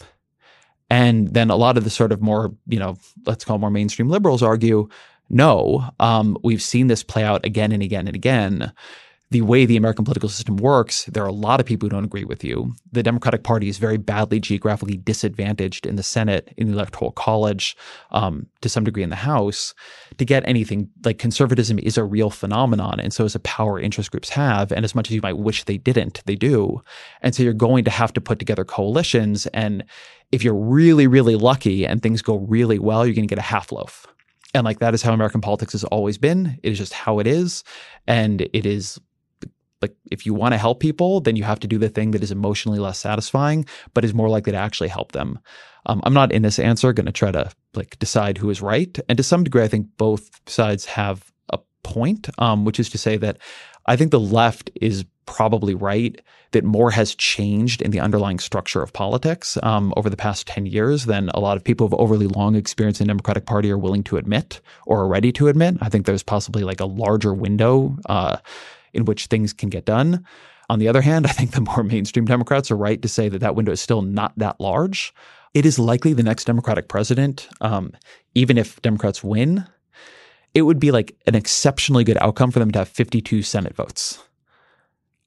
And then a lot of the sort of more, you know, let's call more mainstream liberals argue, no, um, we've seen this play out again and again and again. The way the American political system works, there are a lot of people who don't agree with you. The Democratic Party is very badly geographically disadvantaged in the Senate, in the Electoral College, um, to some degree in the House. To get anything, like conservatism is a real phenomenon, and so as a power interest groups have, and as much as you might wish they didn't, they do. And so you're going to have to put together coalitions, and if you're really, really lucky and things go really well, you're going to get a half loaf. And like that is how American politics has always been. It is just how it is. And it is like, if you want to help people, then you have to do the thing that is emotionally less satisfying, but is more likely to actually help them. Um, I'm not in this answer going to try to like decide who is right. And to some degree, I think both sides have a point, um, which is to say that I think the left is probably right that more has changed in the underlying structure of politics um, over the past ten years than a lot of people with overly long experience in the Democratic Party are willing to admit or are ready to admit. I think there's possibly like a larger window uh, in which things can get done. On the other hand, I think the more mainstream Democrats are right to say that that window is still not that large. It is likely the next Democratic president, um, even if Democrats win, it would be like an exceptionally good outcome for them to have fifty-two Senate votes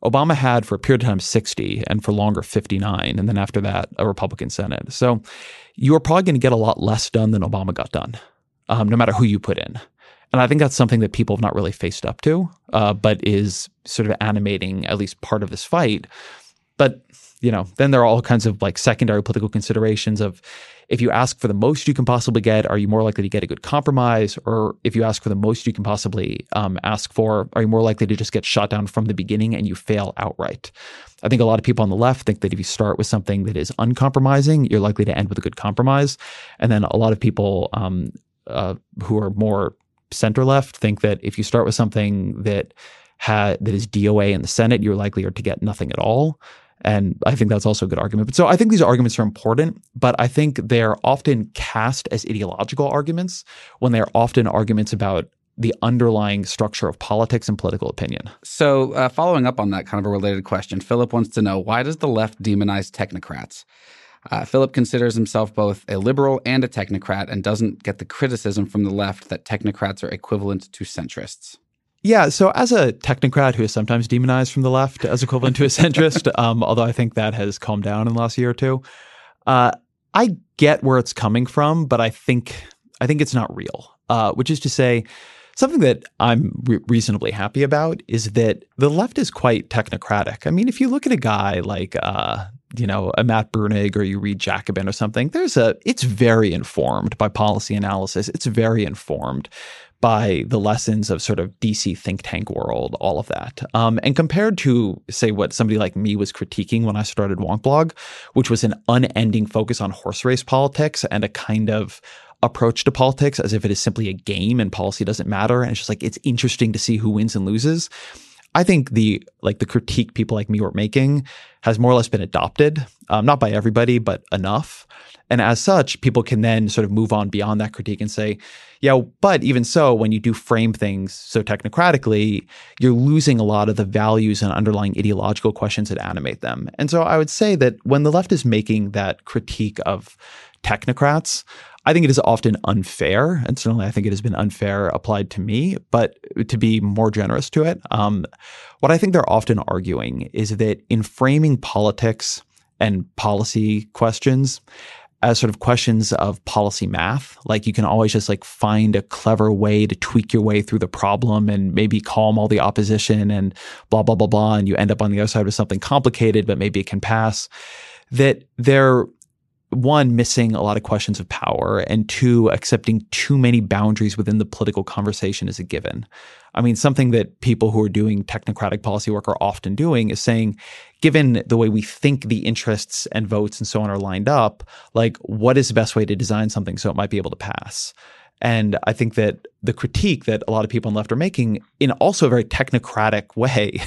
Obama had for a period of time sixty, and for longer fifty-nine, and then after that a Republican Senate. So you are probably going to get a lot less done than Obama got done, um, no matter who you put in. And I think that's something that people have not really faced up to, uh, but is sort of animating at least part of this fight. But, you know, then there are all kinds of like secondary political considerations of, if you ask for the most you can possibly get, are you more likely to get a good compromise? Or if you ask for the most you can possibly um, ask for, are you more likely to just get shot down from the beginning and you fail outright? I think a lot of people on the left think that if you start with something that is uncompromising, you're likely to end with a good compromise. And then a lot of people um, uh, who are more center-left think that if you start with something that ha- that is D O A in the Senate, you're likely to get nothing at all. And I think that's also a good argument. But so I think these arguments are important, but I think they're often cast as ideological arguments when they're often arguments about the underlying structure of politics and political opinion. So uh, following up on that, kind of a related question, Philip wants to know, why does the left demonize technocrats? Uh, Philip considers himself both a liberal and a technocrat and doesn't get the criticism from the left that technocrats are equivalent to centrists. Yeah, so as a technocrat who is sometimes demonized from the left as equivalent to a centrist, um, although I think that has calmed down in the last year or two, uh, I get where it's coming from, but I think I think it's not real, uh, which is to say, something that I'm re- reasonably happy about is that the left is quite technocratic. I mean, if you look at a guy like, uh, you know, a Matt Bruenig, or you read Jacobin or something, there's a, it's very informed by policy analysis. It's very informed by the lessons of sort of D C think tank world, all of that. Um, and compared to, say, what somebody like me was critiquing when I started Wonkblog, which was an unending focus on horse race politics and a kind of approach to politics as if it is simply a game and policy doesn't matter. And it's just like, it's interesting to see who wins and loses. I think the like the critique people like me were making has more or less been adopted, um, not by everybody, but enough. And as such, people can then sort of move on beyond that critique and say, yeah, but even so, when you do frame things so technocratically, you're losing a lot of the values and underlying ideological questions that animate them. And so I would say that when the left is making that critique of technocrats, I think it is often unfair, and certainly I think it has been unfair applied to me, but to be more generous to it, um, what I think they're often arguing is that in framing politics and policy questions as sort of questions of policy math, like you can always just like find a clever way to tweak your way through the problem and maybe calm all the opposition and blah, blah, blah, blah, and you end up on the other side with something complicated, but maybe it can pass, that they're one, missing a lot of questions of power, and two, accepting too many boundaries within the political conversation as a given. I mean, something that people who are doing technocratic policy work are often doing is saying, given the way we think the interests and votes and so on are lined up, like, what is the best way to design something so it might be able to pass? And I think that the critique that a lot of people on the left are making in also a very technocratic way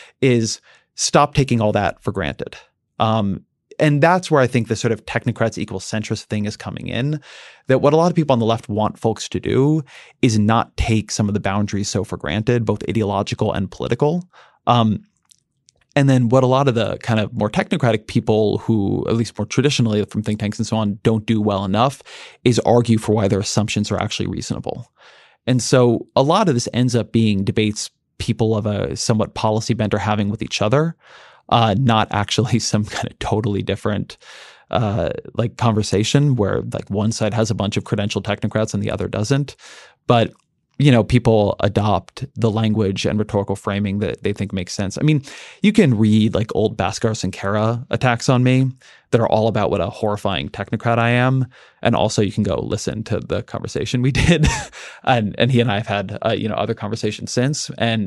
is stop taking all that for granted. Um, And that's where I think the sort of technocrats equal centrist thing is coming in, that what a lot of people on the left want folks to do is not take some of the boundaries so for granted, both ideological and political. Um, and then what a lot of the kind of more technocratic people who, at least more traditionally from think tanks and so on, don't do well enough is argue for why their assumptions are actually reasonable. And so a lot of this ends up being debates people of a somewhat policy bent are having with each other. Uh, not actually some kind of totally different uh, like conversation where like one side has a bunch of credentialed technocrats and the other doesn't. But, you know, people adopt the language and rhetorical framing that they think makes sense. I mean, you can read like old Bhaskar-Sankara attacks on me that are all about what a horrifying technocrat I am. And also you can go listen to the conversation we did. and, and he and I have had, uh, you know, other conversations since. And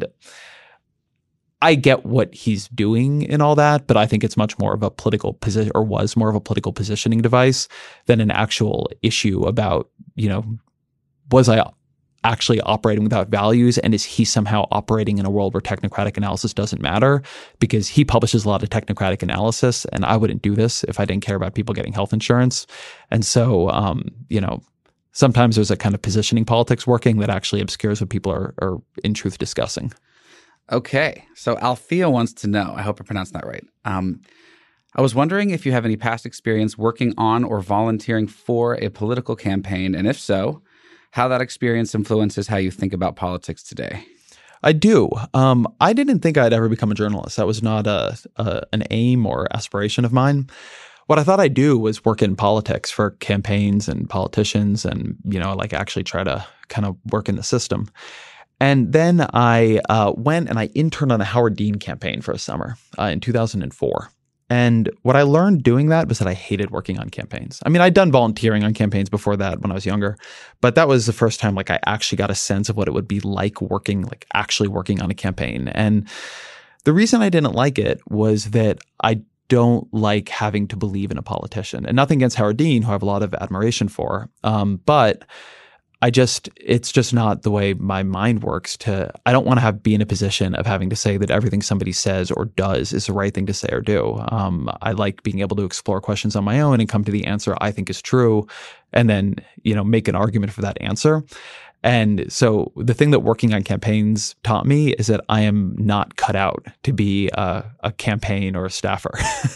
I get what he's doing in all that, but I think it's much more of a political position, or was more of a political positioning device than an actual issue about, you know, was I actually operating without values, and is he somehow operating in a world where technocratic analysis doesn't matter? Because he publishes a lot of technocratic analysis, and I wouldn't do this if I didn't care about people getting health insurance. And so, um, you know, sometimes there's a kind of positioning politics working that actually obscures what people are, are in truth discussing. Okay, so Althea wants to know, I hope I pronounced that right. Um, I was wondering if you have any past experience working on or volunteering for a political campaign, and if so, how that experience influences how you think about politics today. I do. Um, I didn't think I'd ever become a journalist. That was not a, a an aim or aspiration of mine. What I thought I'd do was work in politics for campaigns and politicians and, you know, like actually try to kind of work in the system. And then I uh, went and I interned on the Howard Dean campaign for a summer uh, in two thousand four. And what I learned doing that was that I hated working on campaigns. I mean, I'd done volunteering on campaigns before that when I was younger, but that was the first time like I actually got a sense of what it would be like working, like actually working on a campaign. And the reason I didn't like it was that I don't like having to believe in a politician. And nothing against Howard Dean, who I have a lot of admiration for, um, but I just, it's just not the way my mind works to, I don't want to have be in a position of having to say that everything somebody says or does is the right thing to say or do. Um, I like being able to explore questions on my own and come to the answer I think is true and then, you know, make an argument for that answer. And so the thing that working on campaigns taught me is that I am not cut out to be a, a campaign or a staffer.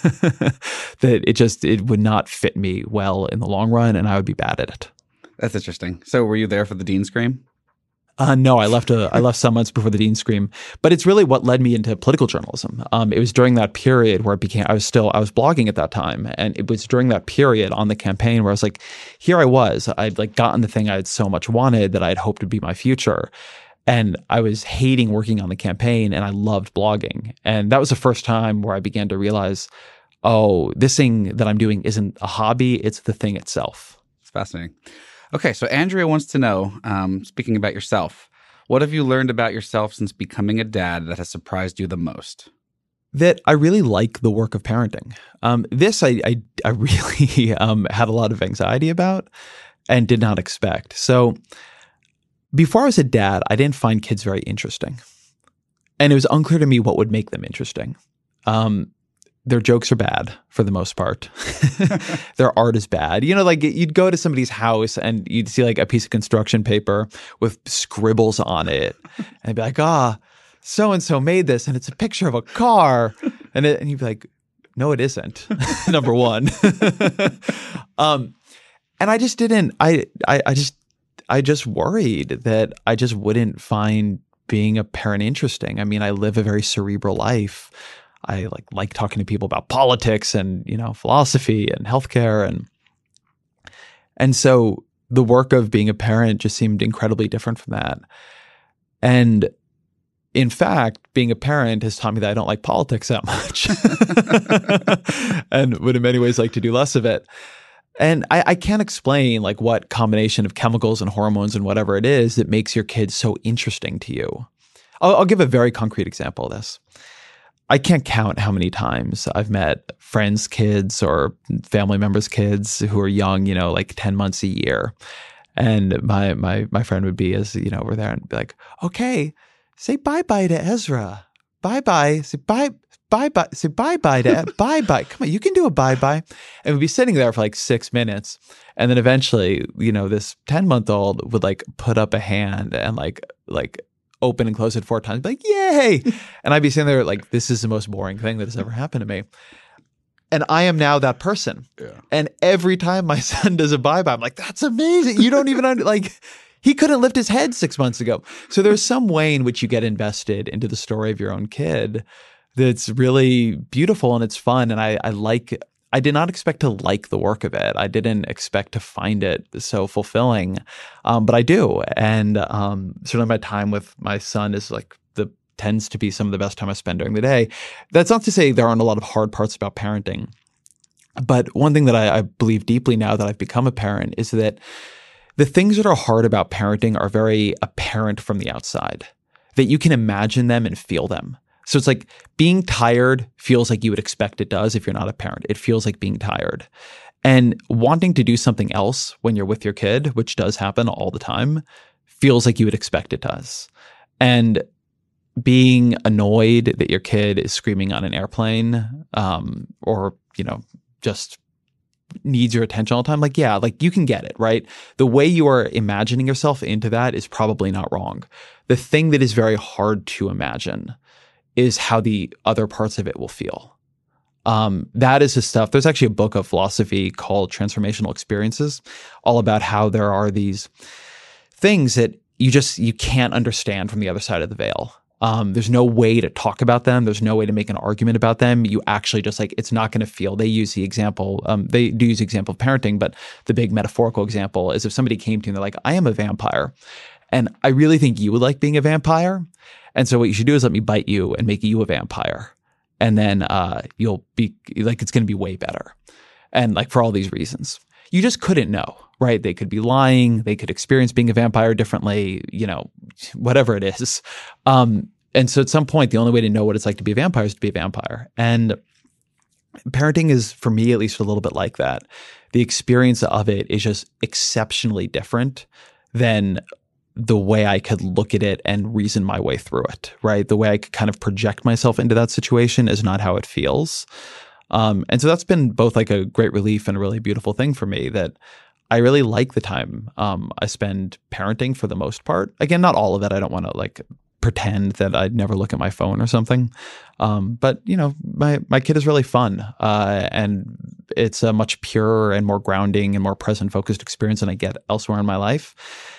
That it just, it would not fit me well in the long run and I would be bad at it. That's interesting. So were you there for the Dean Scream? Uh, no, I left a, I left some months before the Dean Scream, but it's really what led me into political journalism. Um, it was during that period where it became, I was still, I was blogging at that time. And it was during that period on the campaign where I was like, here I was, I'd like gotten the thing I had so much wanted that I'd hoped would be my future. And I was hating working on the campaign and I loved blogging. And that was the first time where I began to realize, oh, this thing that I'm doing isn't a hobby, it's the thing itself. It's fascinating. Okay, so Andrea wants to know, um, speaking about yourself, what have you learned about yourself since becoming a dad that has surprised you the most? That I really like the work of parenting. Um, this I, I, I really um, had a lot of anxiety about and did not expect. So before I was a dad, I didn't find kids very interesting. And it was unclear to me what would make them interesting. Um, Their jokes are bad for the most part. Their art is bad. You know, like you'd go to somebody's house and you'd see like a piece of construction paper with scribbles on it and be like, ah, oh, so-and-so made this and it's a picture of a car. And, it, and you'd be like, no, it isn't, number one. um, and I just didn't, I, I, I just, I just worried that I just wouldn't find being a parent interesting. I mean, I live a very cerebral life. I like like talking to people about politics and, you know, philosophy and healthcare. And and so the work of being a parent just seemed incredibly different from that. And in fact, being a parent has taught me that I don't like politics that much and would in many ways like to do less of it. And I, I can't explain like what combination of chemicals and hormones and whatever it is that makes your kids so interesting to you. I'll, I'll give a very concrete example of this. I can't count how many times I've met friends' kids or family members' kids who are young, you know, like ten months a year. And my my my friend would be, as you know, over there and be like, okay, say bye-bye to Ezra. Bye-bye. Say bye, bye-bye. Say bye-bye to bye-bye. Come on, you can do a bye-bye. And we'd be sitting there for like six minutes. And then eventually, you know, this ten-month-old would like put up a hand and like like open and close it four times, be like, yay. And I'd be sitting there like, this is the most boring thing that has ever happened to me. And I am now that person. Yeah. And every time my son does a bye-bye, I'm like, that's amazing. You don't even under, like, he couldn't lift his head six months ago. So there's some way in which you get invested into the story of your own kid that's really beautiful and it's fun. And I, I like I did not expect to like the work of it. I didn't expect to find it so fulfilling, um, but I do. And um, certainly my time with my son is like the tends to be some of the best time I spend during the day. That's not to say there aren't a lot of hard parts about parenting, but one thing that I, I believe deeply now that I've become a parent is that the things that are hard about parenting are very apparent from the outside, that you can imagine them and feel them. So it's like being tired feels like you would expect it does if you're not a parent. It feels like being tired. And wanting to do something else when you're with your kid, which does happen all the time, feels like you would expect it does. And being annoyed that your kid is screaming on an airplane um, or, you know, just needs your attention all the time, like, yeah, like you can get it, right? The way you are imagining yourself into that is probably not wrong. The thing that is very hard to imagine is how the other parts of it will feel. Um, that is the stuff. There's actually a book of philosophy called Transformational Experiences, all about how there are these things that you just, you can't understand from the other side of the veil. Um, there's no way to talk about them. There's no way to make an argument about them. You actually just like, it's not going to feel, they use the example, um, they do use the example of parenting, but the big metaphorical example is if somebody came to you and they're like, I am a vampire and I really think you would like being a vampire. And so what you should do is let me bite you and make you a vampire. And then uh, you'll be like, it's going to be way better. And like for all these reasons, you just couldn't know, right? They could be lying. They could experience being a vampire differently, you know, whatever it is. Um, and so at some point, the only way to know what it's like to be a vampire is to be a vampire. And parenting is, for me, at least a little bit like that. The experience of it is just exceptionally different than the way I could look at it and reason my way through it, right? The way I could kind of project myself into that situation is not how it feels. Um, and so that's been both like a great relief and a really beautiful thing for me, that I really like the time um, I spend parenting for the most part. Again, not all of it. I don't want to like pretend that I'd never look at my phone or something. Um, but, you know, my, my kid is really fun. Uh, and it's a much purer and more grounding and more present focused experience than I get elsewhere in my life.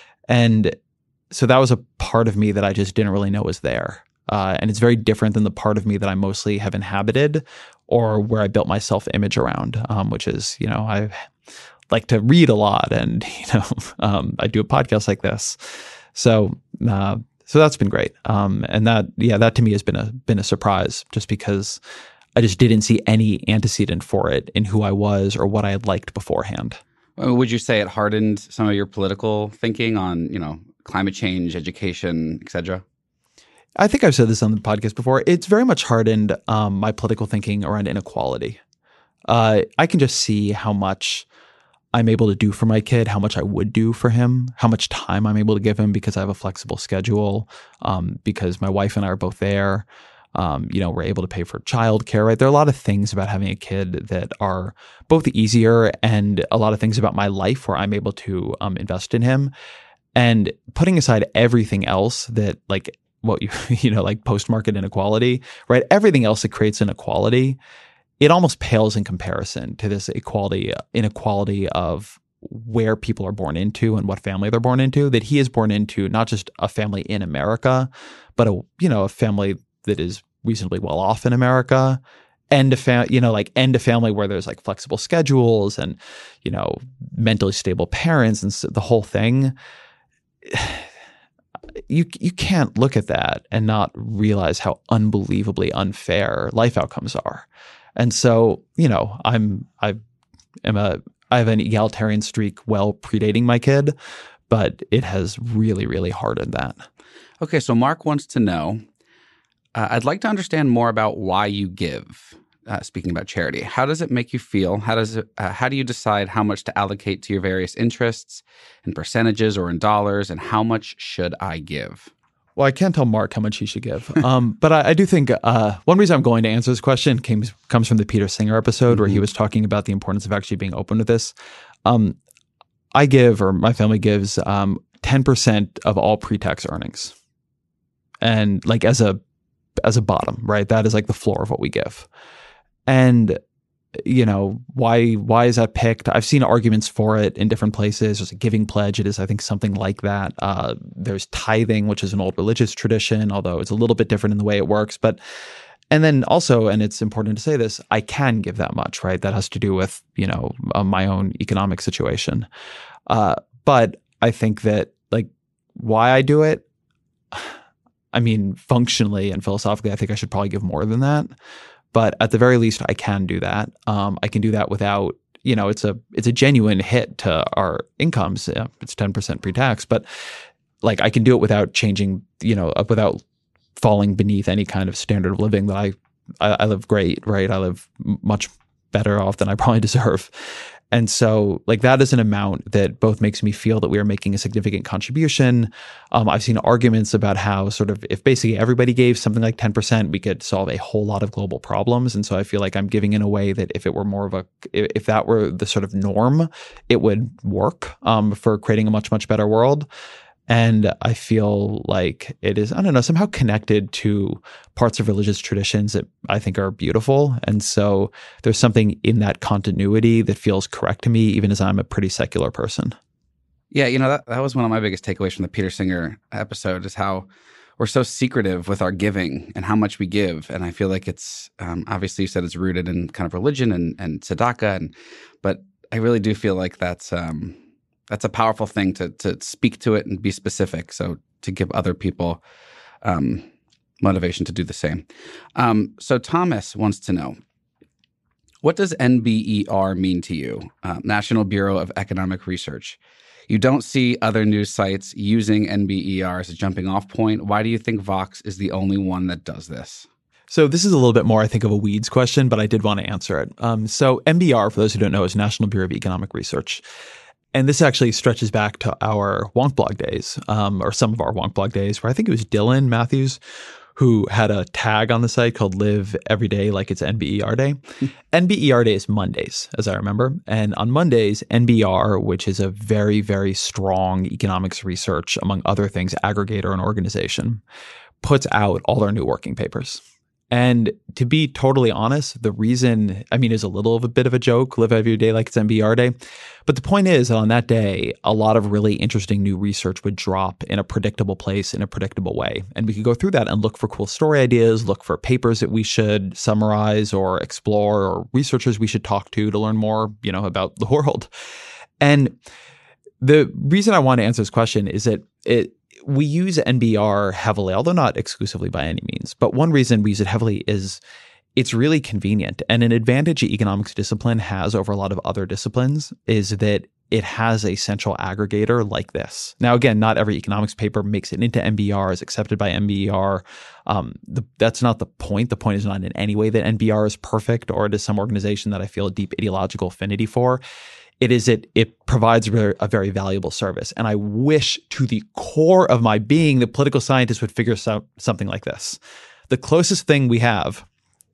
And so that was a part of me that I just didn't really know was there. Uh, and it's very different than the part of me that I mostly have inhabited or where I built my self-image around, um, which is, you know, I like to read a lot and, you know, um, I do a podcast like this. So, uh, so that's been great. Um, and that, yeah, that to me has been a, been a surprise just because I just didn't see any antecedent for it in who I was or what I had liked beforehand. Would you say it hardened some of your political thinking on, you know, climate change, education, et cetera? I think I've said this on the podcast before. It's very much hardened um, my political thinking around inequality. Uh, I can just see how much I'm able to do for my kid, how much I would do for him, how much time I'm able to give him because I have a flexible schedule, um, because my wife and I are both there. Um, you know, we're able to pay for childcare, right? There are a lot of things about having a kid that are both easier and a lot of things about my life where I'm able to um, invest in him. And putting aside everything else that like what you, you know, like post-market inequality, right? Everything else that creates inequality, it almost pales in comparison to this equality, inequality of where people are born into and what family they're born into, that he is born into not just a family in America, but a, you know, a family that is reasonably well off in America, and a fam- you know, like and a family where there's like flexible schedules and, you know, mentally stable parents and so the whole thing. You you can't look at that and not realize how unbelievably unfair life outcomes are. And so, you know, I'm I am a I have an egalitarian streak well predating my kid, but it has really, really hardened that. Okay, so Mark wants to know, uh, I'd like to understand more about why you give. Uh, speaking about charity, how does it make you feel? How does it? Uh, how do you decide how much to allocate to your various interests, in percentages or in dollars, and how much should I give? Well, I can't tell Mark how much he should give, um, but I, I do think uh, one reason I'm going to answer this question came, comes from the Peter Singer episode, mm-hmm. where he was talking about the importance of actually being open with this. Um, I give, or my family gives, um, ten percent of all pre-tax earnings, and like as a as a bottom, right? That is like the floor of what we give. And, you know, why why is that picked? I've seen arguments for it in different places. There's a giving pledge. It is, I think, something like that. Uh, there's tithing, which is an old religious tradition, although it's a little bit different in the way it works. But, and then also, and it's important to say this, I can give that much, right? That has to do with, you know, uh, my own economic situation. Uh, but I think that, like, why I do it, I mean, functionally and philosophically, I think I should probably give more than that. But at the very least, I can do that. Um, I can do that without, you know, it's a it's a genuine hit to our incomes. Yeah, it's ten percent pre-tax, but like I can do it without changing, you know, without falling beneath any kind of standard of living that I I, I live great, right? I live much better off than I probably deserve. And so like that is an amount that both makes me feel that we are making a significant contribution. Um, I've seen arguments about how sort of if basically everybody gave something like ten percent, we could solve a whole lot of global problems. And so I feel like I'm giving in a way that if it were more of a, if that were the sort of norm, it would work um, for creating a much, much better world. And I feel like it is, I don't know, somehow connected to parts of religious traditions that I think are beautiful. And so there's something in that continuity that feels correct to me, even as I'm a pretty secular person. Yeah, you know, that, that was one of my biggest takeaways from the Peter Singer episode is how we're so secretive with our giving and how much we give. And I feel like it's, um, obviously you said it's rooted in kind of religion and, and tzedakah, and, but I really do feel like that's um, that's a powerful thing to to speak to it and be specific. So to give other people um, motivation to do the same. Um, so Thomas wants to know, what does N B E R mean to you? Uh, National Bureau of Economic Research. You don't see other news sites using N B E R as a jumping off point. Why do you think Vox is the only one that does this? So this is a little bit more, I think, of a weeds question, but I did want to answer it. Um, so N B E R, for those who don't know, is National Bureau of Economic Research. And this actually stretches back to our Wonk Blog days, um, or some of our Wonk Blog days, where I think it was Dylan Matthews who had a tag on the site called Live Every Day Like It's N B E R Day. N B E R Day is Mondays, as I remember. And on Mondays, N B E R, which is a very, very strong economics research, among other things, aggregator and organization, puts out all their new working papers. And to be totally honest, the reason, I mean, is a little of a bit of a joke, Live Every Day Like It's N B E R Day. But the point is that on that day, a lot of really interesting new research would drop in a predictable place, in a predictable way. And we could go through that and look for cool story ideas, look for papers that we should summarize or explore, or researchers we should talk to to learn more, you know, about the world. And the reason I want to answer this question is that it, we use N B E R heavily, although not exclusively by any means. But one reason we use it heavily is it's really convenient. And an advantage the economics discipline has over a lot of other disciplines is that it has a central aggregator like this. Now, again, not every economics paper makes it into N B E R, is accepted by N B E R. Um, the, that's not the point. The point is not in any way that N B E R is perfect or it is some organization that I feel a deep ideological affinity for. It is it it provides a very valuable service. And I wish to the core of my being that political scientists would figure out something like this. The closest thing we have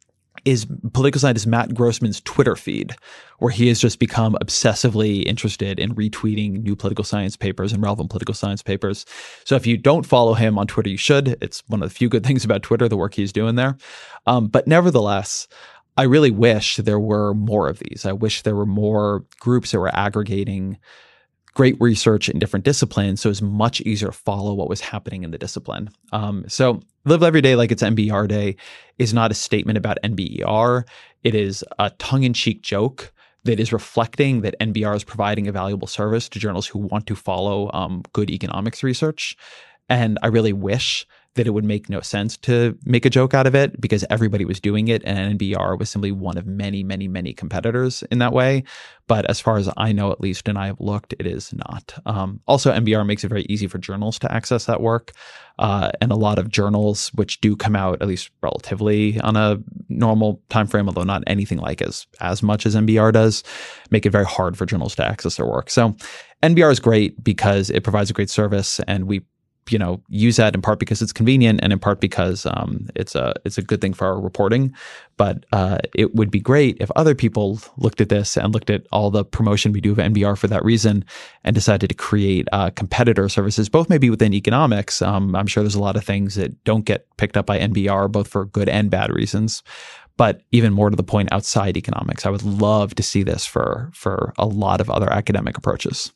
is political scientist Matt Grossman's Twitter feed, where he has just become obsessively interested in retweeting new political science papers and relevant political science papers. So if you don't follow him on Twitter, you should. It's one of the few good things about Twitter, the work he's doing there. Um, but nevertheless, I really wish there were more of these. I wish there were more groups that were aggregating great research in different disciplines, so it's much easier to follow what was happening in the discipline. Um, so Live Every Day Like It's N B E R Day is not a statement about N B E R. It is a tongue-in-cheek joke that is reflecting that N B E R is providing a valuable service to journalists who want to follow um, good economics research. And I really wish that it would make no sense to make a joke out of it because everybody was doing it and N B E R was simply one of many, many, many competitors in that way. But as far as I know, at least, and I have looked, it is not. Um, also, N B E R makes it very easy for journals to access that work. Uh, and a lot of journals, which do come out at least relatively on a normal time frame, although not anything like as, as much as N B E R does, make it very hard for journals to access their work. So N B E R is great because it provides a great service, and we you know, use that in part because it's convenient and in part because um, it's a it's a good thing for our reporting. But uh, it would be great if other people looked at this and looked at all the promotion we do of N B E R for that reason and decided to create uh, competitor services, both maybe within economics. Um, I'm sure there's a lot of things that don't get picked up by N B E R, both for good and bad reasons. But even more to the point, outside economics, I would love to see this for for a lot of other academic approaches.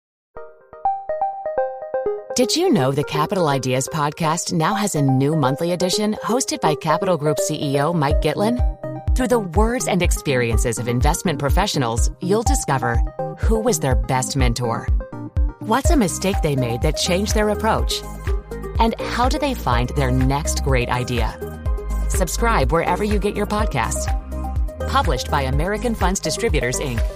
Did you know the Capital Ideas podcast now has a new monthly edition hosted by Capital Group C E O Mike Gitlin? Through the words and experiences of investment professionals, you'll discover who was their best mentor, what's a mistake they made that changed their approach, and how do they find their next great idea. Subscribe wherever you get your podcasts. Published by American Funds Distributors, Incorporated.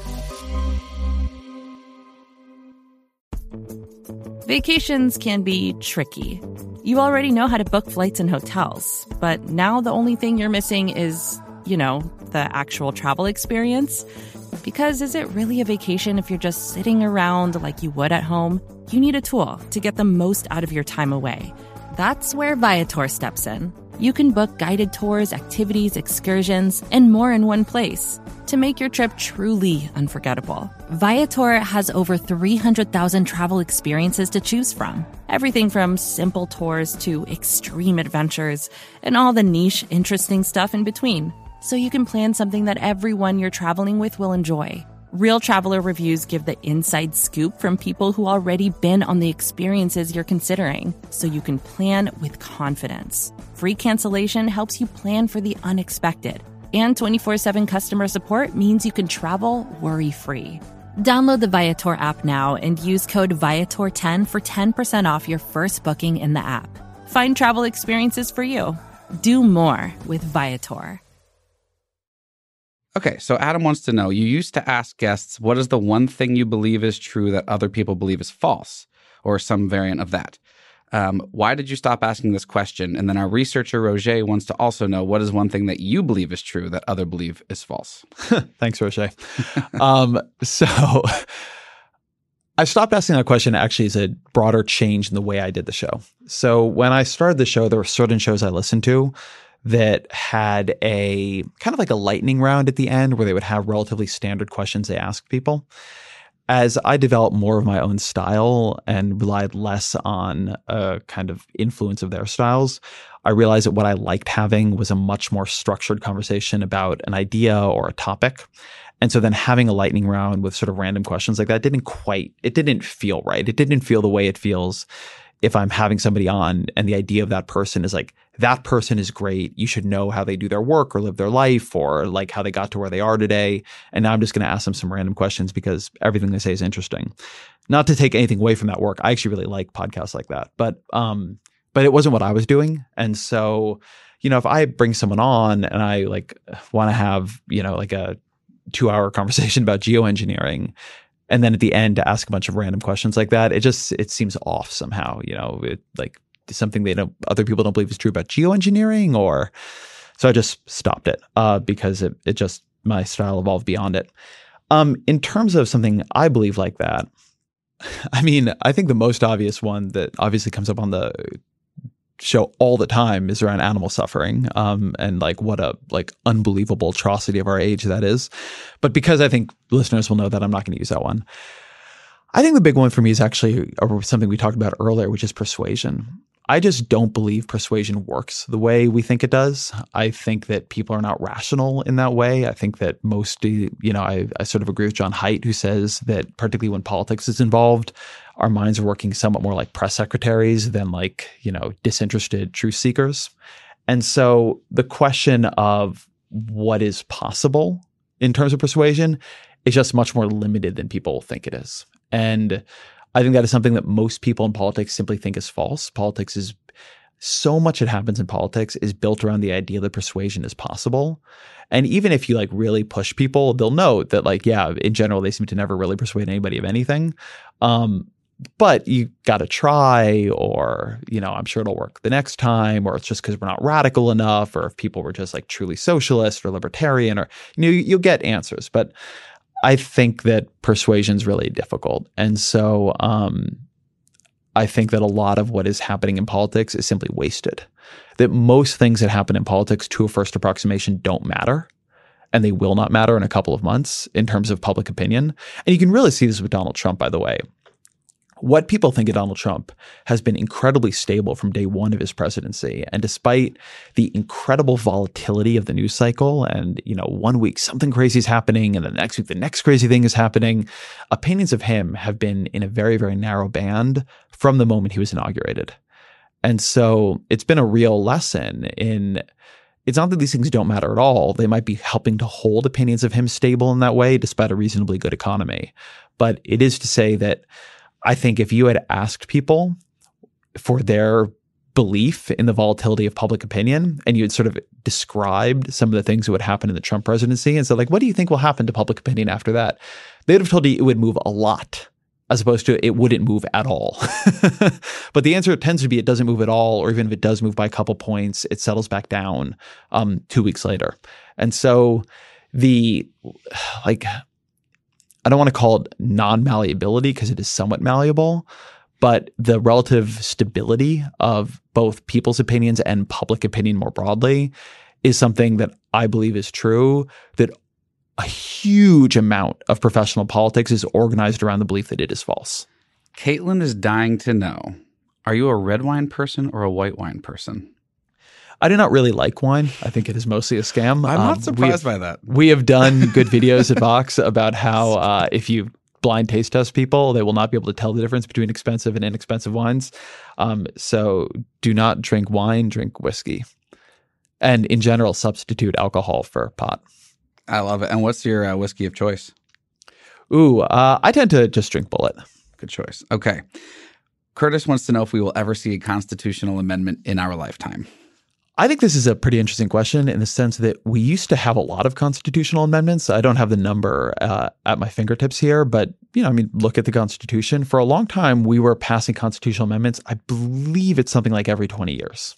Vacations can be tricky. You already know how to book flights and hotels, but now the only thing you're missing is, you know, the actual travel experience. Because is it really a vacation if you're just sitting around like you would at home? You need a tool to get the most out of your time away. That's where Viator steps in. You can book guided tours, activities, excursions, and more in one place to make your trip truly unforgettable. Viator has over three hundred thousand travel experiences to choose from. Everything from simple tours to extreme adventures and all the niche, interesting stuff in between. So you can plan something that everyone you're traveling with will enjoy. Real Traveler reviews give the inside scoop from people who already been on the experiences you're considering, so you can plan with confidence. Free cancellation helps you plan for the unexpected. And twenty-four seven customer support means you can travel worry-free. Download the Viator app now and use code Viator ten for ten percent off your first booking in the app. Find travel experiences for you. Do more with Viator. Okay, so Adam wants to know, you used to ask guests, what is the one thing you believe is true that other people believe is false, or some variant of that? Um, why did you stop asking this question? And then our researcher, Roger, wants to also know, what is one thing that you believe is true that others believe is false? Thanks, Roger. um, so I stopped asking that question actually as a broader change in the way I did the show. So when I started the show, there were certain shows I listened to that had a kind of like a lightning round at the end where they would have relatively standard questions they asked people. As I developed more of my own style and relied less on a kind of influence of their styles, I realized that what I liked having was a much more structured conversation about an idea or a topic. And so then having a lightning round with sort of random questions like that didn't quite, it didn't feel right. It didn't feel the way it feels if I'm having somebody on and the idea of that person is like, that person is great. You should know how they do their work or live their life or like how they got to where they are today. And now I'm just going to ask them some random questions because everything they say is interesting. Not to take anything away from that work. I actually really like podcasts like that, but, um, but it wasn't what I was doing. And so, you know, if I bring someone on and I like want to have, you know, like a two hour conversation about geoengineering, and then at the end to ask a bunch of random questions like that, it just, it seems off somehow, you know, it, like something they don't, other people don't believe is true about geoengineering or, so I just stopped it uh, because it, it just, my style evolved beyond it. Um, in terms of something I believe like that, I mean, I think the most obvious one that obviously comes up on the show all the time is around animal suffering um, and like what a like unbelievable atrocity of our age that is. But because I think listeners will know that, I'm not going to use that one. I think the big one for me is actually something we talked about earlier, which is persuasion. I just don't believe persuasion works the way we think it does. I think that people are not rational in that way. I think that most, you know, I, I sort of agree with John Haidt, who says that particularly when politics is involved, our minds are working somewhat more like press secretaries than like, you know, disinterested truth seekers. And so the question of what is possible in terms of persuasion is just much more limited than people think it is. And I think that is something that most people in politics simply think is false. Politics is so much that happens in politics is built around the idea that persuasion is possible. And even if you like really push people, they'll know that like, yeah, in general, they seem to never really persuade anybody of anything. Um, but you got to try, or, you know, I'm sure it'll work the next time, or it's just because we're not radical enough, or if people were just like truly socialist or libertarian, or, you know, you'll get answers. But I think that persuasion is really difficult. And so um, I think that a lot of what is happening in politics is simply wasted. That most things that happen in politics to a first approximation don't matter. And they will not matter in a couple of months in terms of public opinion. And you can really see this with Donald Trump, by the way. What people think of Donald Trump has been incredibly stable from day one of his presidency. And despite the incredible volatility of the news cycle and, you know, one week something crazy is happening and the next week the next crazy thing is happening, opinions of him have been in a very, very narrow band from the moment he was inaugurated. And so it's been a real lesson in, it's not that these things don't matter at all. They might be helping to hold opinions of him stable in that way, despite a reasonably good economy. But it is to say that I think if you had asked people for their belief in the volatility of public opinion and you had sort of described some of the things that would happen in the Trump presidency and said, like, what do you think will happen to public opinion after that? They'd have told you it would move a lot as opposed to it wouldn't move at all. But the answer tends to be it doesn't move at all, or even if it does move by a couple points, it settles back down um, two weeks later. And so the like – I don't want to call it non-malleability because it is somewhat malleable, but the relative stability of both people's opinions and public opinion more broadly is something that I believe is true, that a huge amount of professional politics is organized around the belief that it is false. Caitlin is dying to know, are you a red wine person or a white wine person? I do not really like wine. I think it is mostly a scam. I'm Um, not we surprised have- by that. We have done good videos at Vox about how uh, if you blind taste test people, they will not be able to tell the difference between expensive and inexpensive wines. Um, so do not drink wine, drink whiskey. And in general, substitute alcohol for pot. I love it. And what's your uh, whiskey of choice? Ooh, uh, I tend to just drink Bullet. Good choice. Okay. Curtis wants to know if we will ever see a constitutional amendment in our lifetime. I think this is a pretty interesting question in the sense that we used to have a lot of constitutional amendments. I don't have the number uh, at my fingertips here, but you know, I mean, look at the Constitution. For a long time, we were passing constitutional amendments. I believe it's something like every twenty years.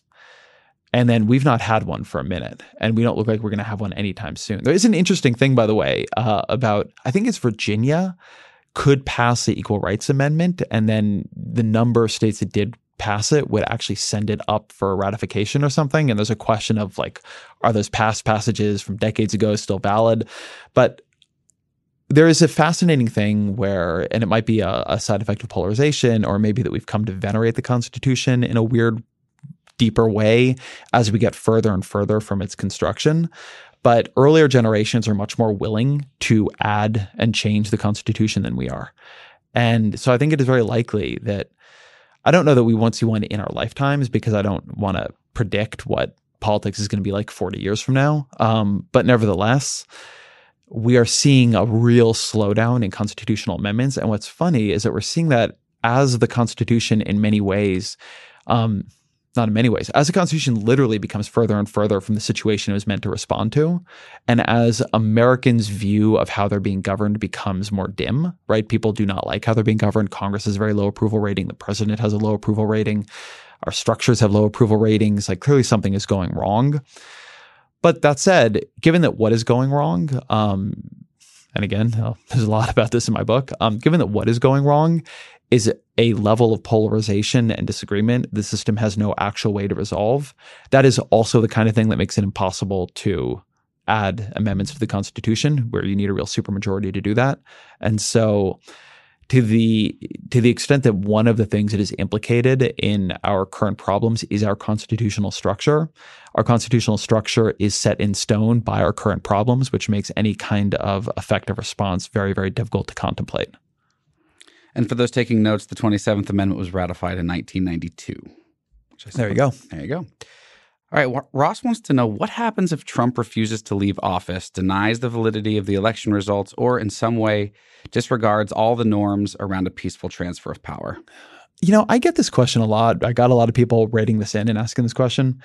And then we've not had one for a minute, and we don't look like we're going to have one anytime soon. There is an interesting thing, by the way, uh, about, I think it's Virginia could pass the Equal Rights Amendment, and then the number of states that did pass it would actually send it up for ratification or something. And there's a question of like, are those past passages from decades ago still valid? But there is a fascinating thing where, and it might be a, a side effect of polarization, or maybe that we've come to venerate the Constitution in a weird, deeper way as we get further and further from its construction. But earlier generations are much more willing to add and change the Constitution than we are. And so I think it is very likely that, I don't know that we won't see one in our lifetimes, because I don't want to predict what politics is going to be like forty years from now. Um, but nevertheless, we are seeing a real slowdown in constitutional amendments. And what's funny is that we're seeing that as the Constitution in many ways, um, not in many ways, as the Constitution literally becomes further and further from the situation it was meant to respond to, and as Americans' view of how they're being governed becomes more dim, right? People do not like how they're being governed. Congress has a very low approval rating. The president has a low approval rating. Our structures have low approval ratings. Like, clearly something is going wrong. But that said, given that what is going wrong, um, and again, uh, there's a lot about this in my book, um, given that what is going wrong is a level of polarization and disagreement the system has no actual way to resolve, that is also the kind of thing that makes it impossible to add amendments to the Constitution, where you need a real supermajority to do that. And so to the to the extent that one of the things that is implicated in our current problems is our constitutional structure, our constitutional structure is set in stone by our current problems, which makes any kind of effective response very, very difficult to contemplate. And for those taking notes, the twenty-seventh Amendment was ratified in nineteen ninety-two. Which I There you go. There you go. All right. Well, Ross wants to know what happens if Trump refuses to leave office, denies the validity of the election results, or in some way disregards all the norms around a peaceful transfer of power. You know, I get this question a lot. I got a lot of people rating this in and asking this question.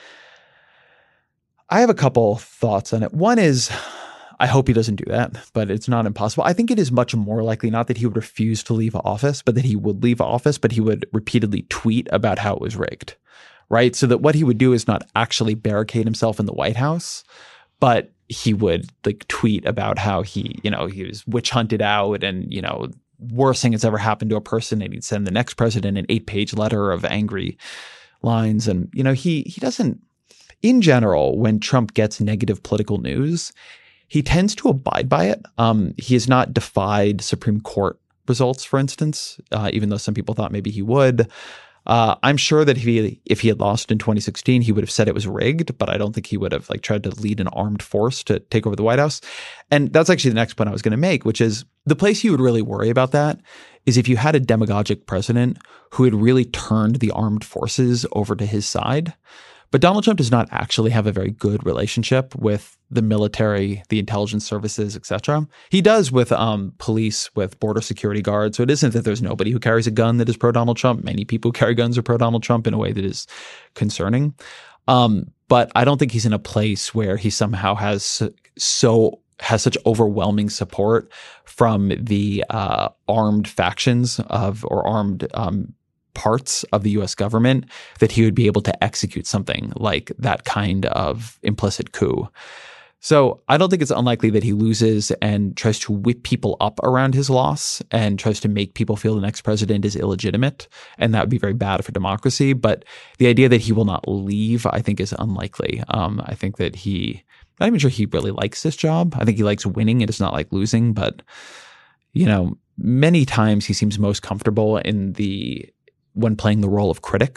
I have a couple thoughts on it. One is, I hope he doesn't do that, but it's not impossible. I think it is much more likely not that he would refuse to leave office, but that he would leave office, but he would repeatedly tweet about how it was rigged, right? So that what he would do is not actually barricade himself in the White House, but he would like tweet about how he, you know, he was witch hunted out, and, you know, worst thing that's ever happened to a person, and he'd send the next president an eight-page letter of angry lines. And, you know, he he doesn't, in general, when Trump gets negative political news, he tends to abide by it. Um, he has not defied Supreme Court results, for instance, uh, even though some people thought maybe he would. Uh, I'm sure that if he, if he had lost in twenty sixteen, he would have said it was rigged, but I don't think he would have like tried to lead an armed force to take over the White House. And that's actually the next point I was going to make, which is the place you would really worry about that is if you had a demagogic president who had really turned the armed forces over to his side. But Donald Trump does not actually have a very good relationship with the military, the intelligence services, et cetera. He does with um, police, with border security guards. So it isn't that there's nobody who carries a gun that is pro-Donald Trump. Many people who carry guns are pro-Donald Trump in a way that is concerning. Um, but I don't think he's in a place where he somehow has so has such overwhelming support from the uh, armed factions of or armed um parts of the U S government that he would be able to execute something like that kind of implicit coup. So I don't think it's unlikely that he loses and tries to whip people up around his loss and tries to make people feel the next president is illegitimate. And that would be very bad for democracy. But the idea that he will not leave, I think, is unlikely. Um, I think that he, I'm not even sure he really likes this job. I think he likes winning. It is not like losing. But, you know, many times he seems most comfortable in the when playing the role of critic.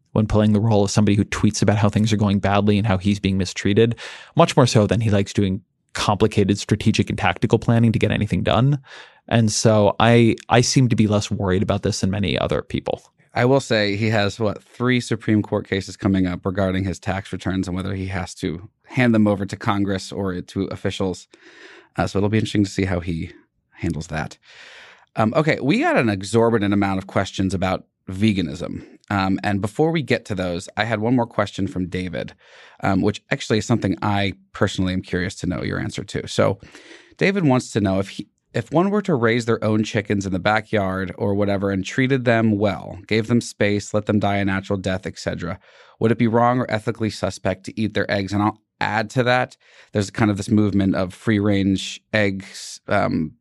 when playing the role of somebody who tweets about how things are going badly and how he's being mistreated, much more so than he likes doing complicated strategic and tactical planning to get anything done. And so I I seem to be less worried about this than many other people. I will say he has, what, three Supreme Court cases coming up regarding his tax returns and whether he has to hand them over to Congress or to officials. Uh, so it'll be interesting to see how he handles that. Um, okay, we got an exorbitant amount of questions about veganism. Um, and before we get to those, I had one more question from David, um, which actually is something I personally am curious to know your answer to. So David wants to know if he, if one were to raise their own chickens in the backyard or whatever and treated them well, gave them space, let them die a natural death, et cetera, would it be wrong or ethically suspect to eat their eggs? And I'll add to that, there's kind of this movement of free-range eggs um,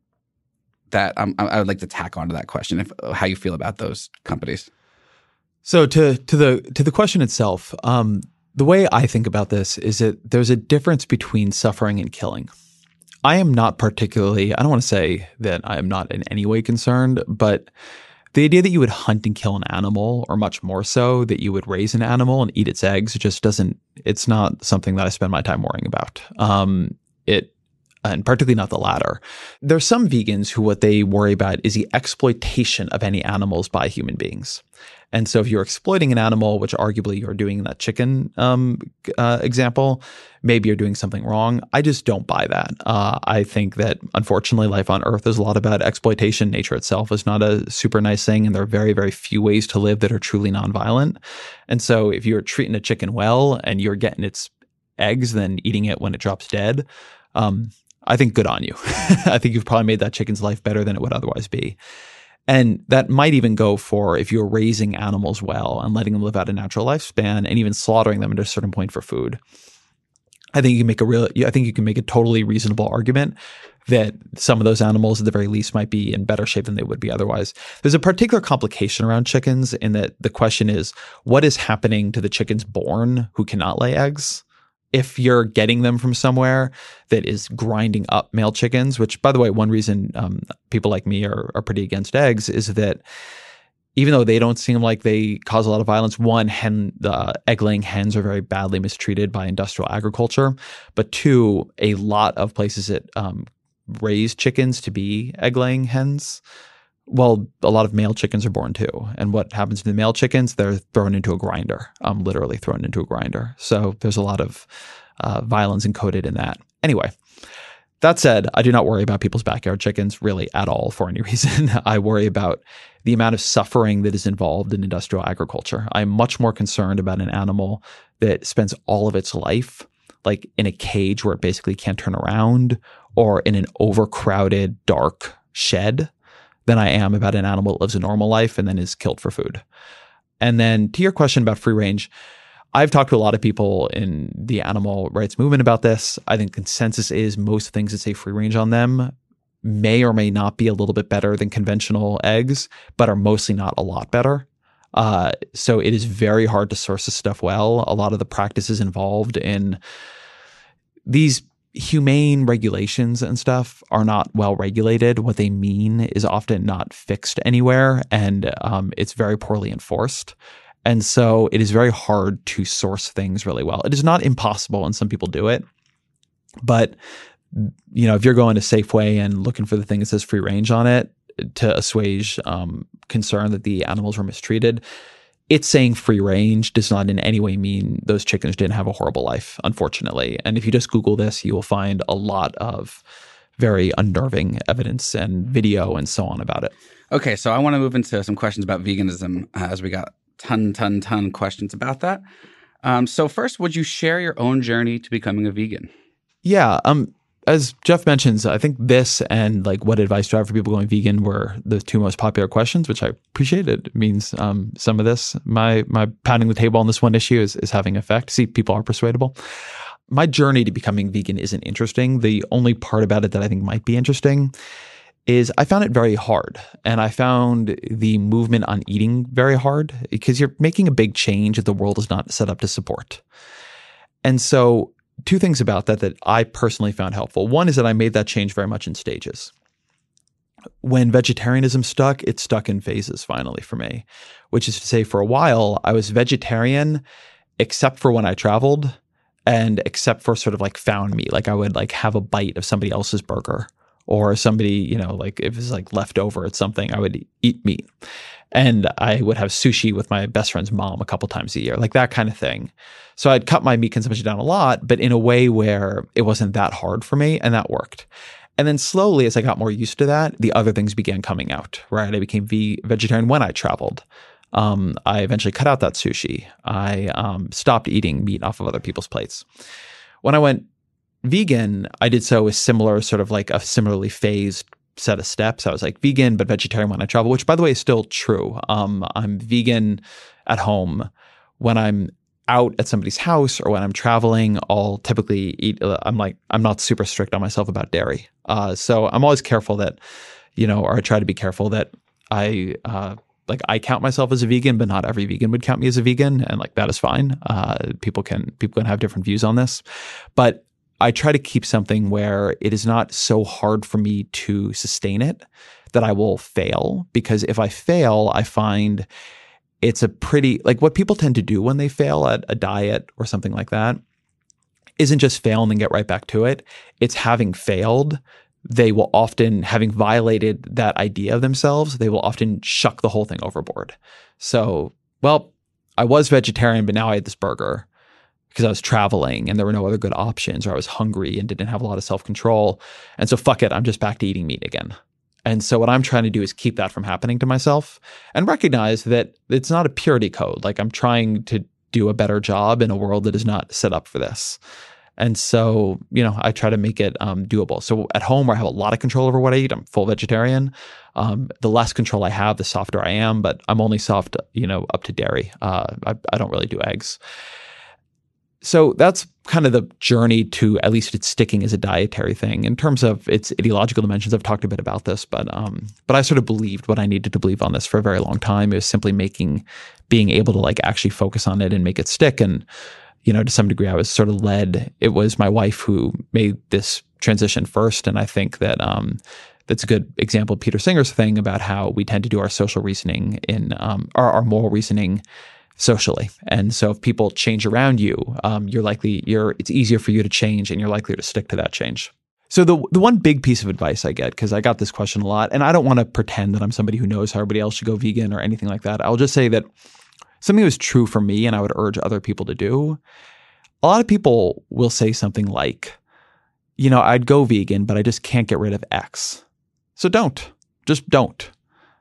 that um, I would like to tack onto that question, if how you feel about those companies. So to to the to the question itself, um, the way I think about this is that there's a difference between suffering and killing. I am not particularly, I don't want to say that I am not in any way concerned, but the idea that you would hunt and kill an animal, or much more so that you would raise an animal and eat its eggs, just doesn't, it's not something that I spend my time worrying about. Um, it, and particularly not the latter. There's some vegans who what they worry about is the exploitation of any animals by human beings. And so if you're exploiting an animal, which arguably you're doing in that chicken um, uh, example, maybe you're doing something wrong. I just don't buy that. Uh, I think that, unfortunately, life on Earth is a lot about exploitation. Nature itself is not a super nice thing, and there are very, very few ways to live that are truly nonviolent. And so if you're treating a chicken well and you're getting its eggs, then eating it when it drops dead, um, I think good on you. I think you've probably made that chicken's life better than it would otherwise be. And that might even go for if you're raising animals well and letting them live out a natural lifespan and even slaughtering them at a certain point for food. I think you can make a real, I think you can make a totally reasonable argument that some of those animals at the very least might be in better shape than they would be otherwise. There's a particular complication around chickens in that the question is, what is happening to the chickens born who cannot lay eggs? If you're getting them from somewhere that is grinding up male chickens, which, by the way, one reason um, people like me are, are pretty against eggs is that even though they don't seem like they cause a lot of violence, one, hen, the egg-laying hens are very badly mistreated by industrial agriculture. But two, a lot of places that um, raise chickens to be egg-laying hens, well, a lot of male chickens are born too. And what happens to the male chickens? They're thrown into a grinder, um, literally thrown into a grinder. So there's a lot of uh, violence encoded in that. Anyway, that said, I do not worry about people's backyard chickens really at all for any reason. I worry about the amount of suffering that is involved in industrial agriculture. I'm much more concerned about an animal that spends all of its life like in a cage where it basically can't turn around, or in an overcrowded, dark shed, than I am about an animal that lives a normal life and then is killed for food. And then to your question about free range, I've talked to a lot of people in the animal rights movement about this. I think consensus is most things that say free range on them may or may not be a little bit better than conventional eggs, but are mostly not a lot better. Uh, so it is very hard to source this stuff well. A lot of the practices involved in these humane regulations and stuff are not well regulated. What they mean is often not fixed anywhere, and um, it's very poorly enforced. And so it is very hard to source things really well. It is not impossible, and some people do it. But, you know, if you're going to Safeway and looking for the thing that says free range on it to assuage um, concern that the animals were mistreated, it's saying free range does not in any way mean those chickens didn't have a horrible life, unfortunately. And if you just Google this, you will find a lot of very unnerving evidence and video and so on about it. Okay, so I want to move into some questions about veganism uh, as we got ton, ton, ton questions about that. Um, so first, would you share your own journey to becoming a vegan? Yeah. Um, as Jeff mentions, I think this and like what advice do I have for people going vegan were the two most popular questions, which I appreciate. It means um, some of this, my my pounding the table on this one issue is, is having effect. See, people are persuadable. My journey to becoming vegan isn't interesting. The only part about it that I think might be interesting is I found it very hard. And I found the movement on eating very hard because you're making a big change that the world is not set up to support. And so two things about that that I personally found helpful. One is that I made that change very much in stages. when vegetarianism stuck, it stuck in phases finally for me, which is to say for a while, I was vegetarian except for when I traveled and except for sort of like found meat. Like I would like have a bite of somebody else's burger or somebody, you know, like if it was like left over at something, I would eat meat. And I would have sushi with my best friend's mom a couple times a year, like that kind of thing. So I'd cut my meat consumption down a lot, but in a way where it wasn't that hard for me, and that worked. And then slowly, as I got more used to that, the other things began coming out, right? I became ve- vegetarian when I traveled. Um, I eventually cut out that sushi. I um, stopped eating meat off of other people's plates. When I went vegan, I did so with similar, sort of like a similarly phased set of steps. I was like vegan, but vegetarian when I travel, which by the way is still true. Um, I'm vegan at home. When I'm out at somebody's house or when I'm traveling, I'll typically eat, uh, I'm like, I'm not super strict on myself about dairy. Uh, so I'm always careful that, you know, or I try to be careful that I, uh, like I count myself as a vegan, but not every vegan would count me as a vegan. And like, that is fine. Uh, people can, people can have different views on this, but I try to keep something where it is not so hard for me to sustain it that I will fail. Because if I fail, I find it's a pretty, like what people tend to do when they fail at a diet or something like that isn't just fail and then get right back to it. It's having failed, they will often, having violated that idea of themselves, they will often shuck the whole thing overboard. So, well, I was vegetarian, but now I had this burger because I was traveling and there were no other good options, or I was hungry and didn't have a lot of self-control. And so fuck it, I'm just back to eating meat again. And so what I'm trying to do is keep that from happening to myself and recognize that it's not a purity code. Like I'm trying to do a better job in a world that is not set up for this. And so, you know, I try to make it um, doable. So at home where I have a lot of control over what I eat, I'm full vegetarian. Um, the less control I have, the softer I am, but I'm only soft, you know, up to dairy. Uh, I, I don't really do eggs. So that's kind of the journey to at least it's sticking as a dietary thing. In terms of its ideological dimensions, I've talked a bit about this, but um, but I sort of believed what I needed to believe on this for a very long time. It was simply making, being able to like actually focus on it and make it stick. And, you know, to some degree, I was sort of led. It was my wife who made this transition first. And I think that um, that's a good example of Peter Singer's thing about how we tend to do our social reasoning in um, our, our moral reasoning socially. And so if people change around you, um, you're likely, you're, it's easier for you to change and you're likely to stick to that change. So the the one big piece of advice I get, because I got this question a lot, and I don't want to pretend that I'm somebody who knows how everybody else should go vegan or anything like that. I'll just say that something that was true for me and I would urge other people to do, a lot of people will say something like, you know, I'd go vegan, but I just can't get rid of X. So don't. Just don't.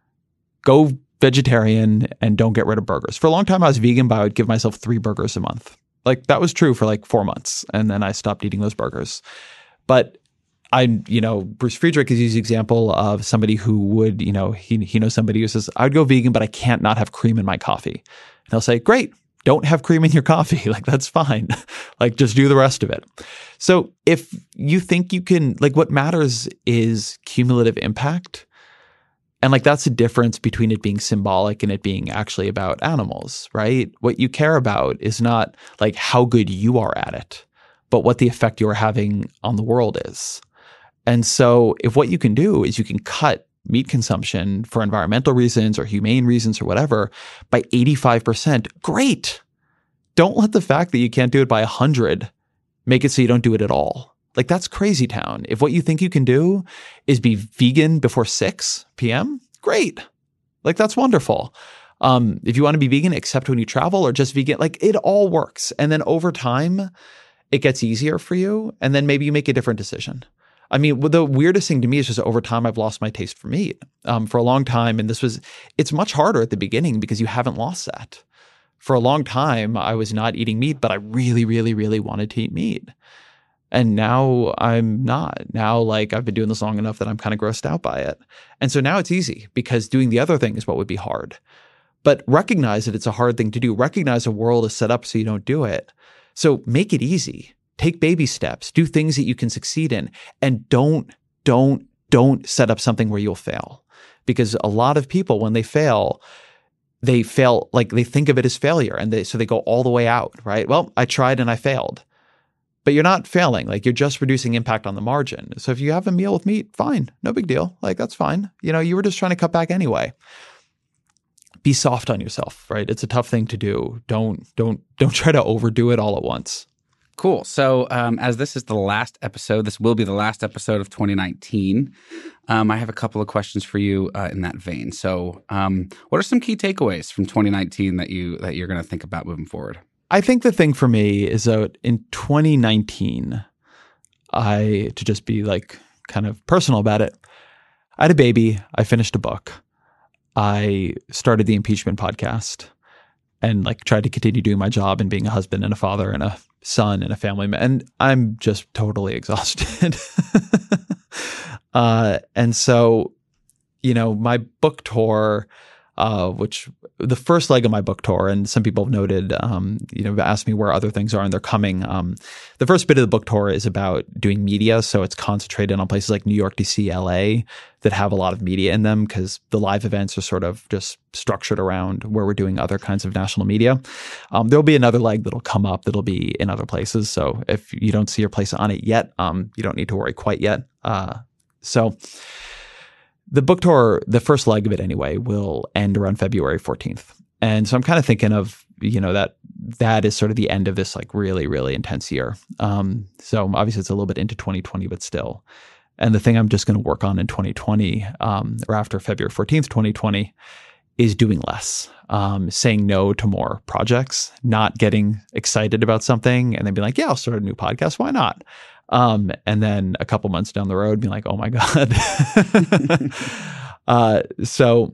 Go vegetarian and don't get rid of burgers. For a long time, I was vegan, but I would give myself three burgers a month. Like that was true for like four months. And then I stopped eating those burgers. But I, you know, Bruce Friedrich is the example of somebody who would, you know, he, he knows somebody who says, I would go vegan, but I can't not have cream in my coffee. And they'll say, great, don't have cream in your coffee. Like that's fine. Like just do the rest of it. So if you think you can, like what matters is cumulative impact. And like that's the difference between it being symbolic and it being actually about animals, right? What you care about is not like how good you are at it, but what the effect you are having on the world is. And so if what you can do is you can cut meat consumption for environmental reasons or humane reasons or whatever by eighty-five percent, great. Don't let the fact that you can't do it by one hundred make it so you don't do it at all. Like that's crazy town. If what you think you can do is be vegan before six p.m., great. Like that's wonderful. Um, if you want to be vegan except when you travel or just vegan, like it all works. And then over time, it gets easier for you. And then maybe you make a different decision. I mean, the weirdest thing to me is just over time, I've lost my taste for meat um, for a long time. And this was, it's much harder at the beginning because you haven't lost that. For a long time, I was not eating meat, but I really, really, really wanted to eat meat. And now I'm not. Now, like, I've been doing this long enough that I'm kind of grossed out by it. And so now it's easy because doing the other thing is what would be hard. But recognize that it's a hard thing to do. Recognize a world is set up so you don't do it. So make it easy. Take baby steps. Do things that you can succeed in. And don't, don't, don't set up something where you'll fail. Because a lot of people, when they fail, they fail, like they think of it as failure. And they, so they go all the way out, right? Well, I tried and I failed. but you're not failing. Like you're just reducing impact on the margin. So if you have a meal with meat, fine, no big deal. Like that's fine. You know, you were just trying to cut back anyway. Be soft on yourself, right? It's a tough thing to do. Don't don't don't try to overdo it all at once. Cool. So um, as this is the last episode, this will be the last episode of twenty nineteen. Um, I have a couple of questions for you uh, in that vein. So um, what are some key takeaways from twenty nineteen that you that you're going to think about moving forward? I think the thing for me is that in twenty nineteen, I, to just be like kind of personal about it, I had a baby, I finished a book, I started the impeachment podcast and like tried to continue doing my job and being a husband and a father and a son and a family man. And I'm just totally exhausted. uh, and so, you know, my book tour, uh, which the first leg of my book tour, and some people have noted, um, you know, asked me where other things are and they're coming. Um, the first bit of the book tour is about doing media. So it's concentrated on places like New York, D C, L A that have a lot of media in them because the live events are sort of just structured around where we're doing other kinds of national media. Um, there'll be another leg that'll come up that'll be in other places. So if you don't see your place on it yet, um, you don't need to worry quite yet. Uh, so the book tour, the first leg of it anyway, will end around February fourteenth. And so I'm kind of thinking of, you know, that that is sort of the end of this like really, really intense year. Um, so obviously it's a little bit into twenty twenty, but still. And the thing I'm just going to work on in twenty twenty, um, or after February fourteenth, twenty twenty, is doing less, um, saying no to more projects, not getting excited about something and then being like, yeah, I'll start a new podcast. Why not? Um, and then a couple months down the road, being like, oh my God. uh, so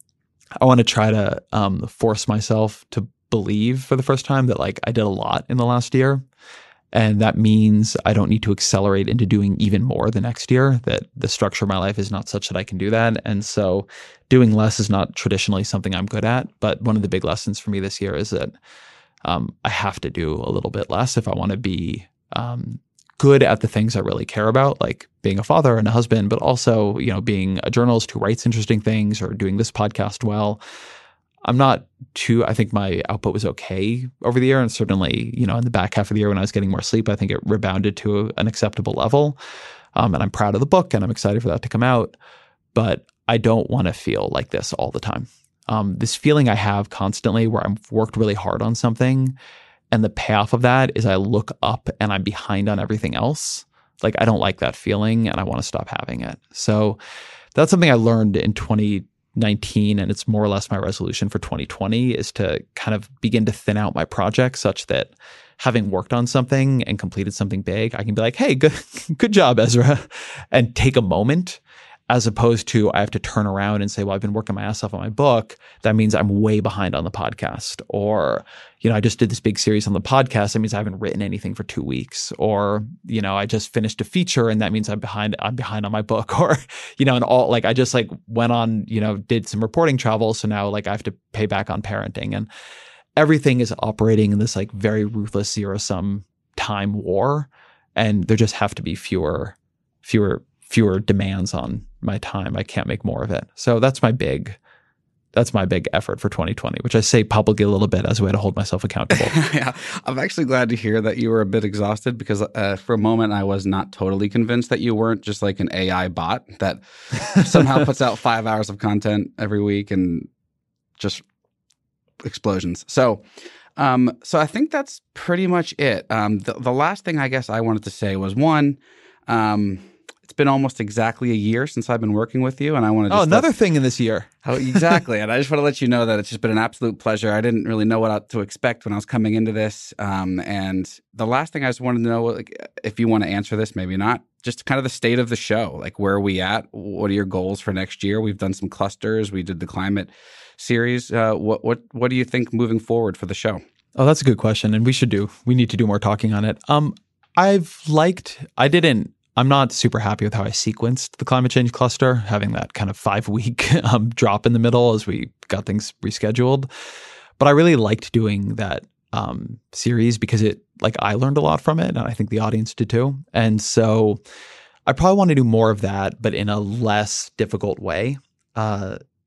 I want to try to um, force myself to believe for the first time that like I did a lot in the last year. And that means I don't need to accelerate into doing even more the next year, that the structure of my life is not such that I can do that. And so doing less is not traditionally something I'm good at. But one of the big lessons for me this year is that um, I have to do a little bit less if I want to be um, good at the things I really care about, like being a father and a husband, but also, you know, being a journalist who writes interesting things or doing this podcast well. I'm not too, I think my output was okay over the year. And certainly, you know, in the back half of the year when I was getting more sleep, I think it rebounded to an acceptable level. Um, and I'm proud of the book and I'm excited for that to come out. But I don't want to feel like this all the time. Um, this feeling I have constantly where I've worked really hard on something and the payoff of that is I look up and I'm behind on everything else. Like I don't like that feeling and I want to stop having it. So that's something I learned in twenty nineteen, and it's more or less my resolution for twenty twenty is to kind of begin to thin out my projects such that having worked on something and completed something big, I can be like, hey, good, good job, Ezra, and take a moment, as opposed to I have to turn around and say, well, I've been working my ass off on my book. That means I'm way behind on the podcast. Or, you know, I just did this big series on the podcast. That means I haven't written anything for two weeks. Or, you know, I just finished a feature and that means I'm behind, I'm behind on my book. Or, you know, and all like I just like went on, you know, did some reporting travel. So now like I have to pay back on parenting. And everything is operating in this like very ruthless zero sum time war. And there just have to be fewer, fewer, fewer demands on my time. I can't make more of it. So that's my big, that's my big effort for twenty twenty, which I say publicly a little bit as a way to hold myself accountable. Yeah, I'm actually glad to hear that you were a bit exhausted because uh, for a moment I was not totally convinced that you weren't just like an A I bot that somehow puts out five hours of content every week and just explosions. So, um, so I think that's pretty much it. Um, the, the last thing I guess I wanted to say was one, um, it's been almost exactly a year since I've been working with you, and I want to. Oh, just another let, thing in this year. Oh, exactly, and I just want to let you know that it's just been an absolute pleasure. I didn't really know what to expect when I was coming into this, um, and the last thing I just wanted to know, like, if you want to answer this, maybe not, just kind of the state of the show. Like, where are we at? What are your goals for next year? We've done some clusters. We did the climate series. Uh, what what what do you think moving forward for the show? Oh, that's a good question, and we should do. We need to do more talking on it. Um, I've liked. I didn't. I'm not super happy with how I sequenced the climate change cluster, having that kind of five week um, drop in the middle as we got things rescheduled. But I really liked doing that um, series because it, like, I learned a lot from it, and I think the audience did too. And so I probably want to do more of that, but in a less difficult way. Uh,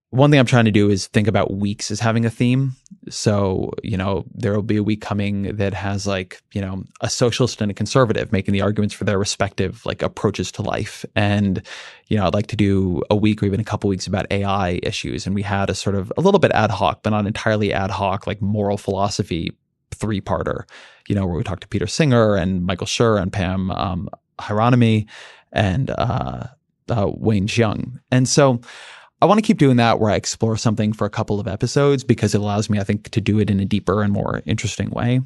one thing I'm trying to do is think about weeks as having a theme. So, you know, there will be a week coming that has like, you know, a socialist and a conservative making the arguments for their respective like approaches to life. And, you know, I'd like to do a week or even a couple weeks about A I issues. And we had a sort of a little bit ad hoc, but not entirely ad hoc, like moral philosophy three-parter, you know, where we talked to Peter Singer and Michael Schur and Pam um, Hieronymy and uh, uh, Wayne Xiong. And so I want to keep doing that where I explore something for a couple of episodes because it allows me, I think, to do it in a deeper and more interesting way.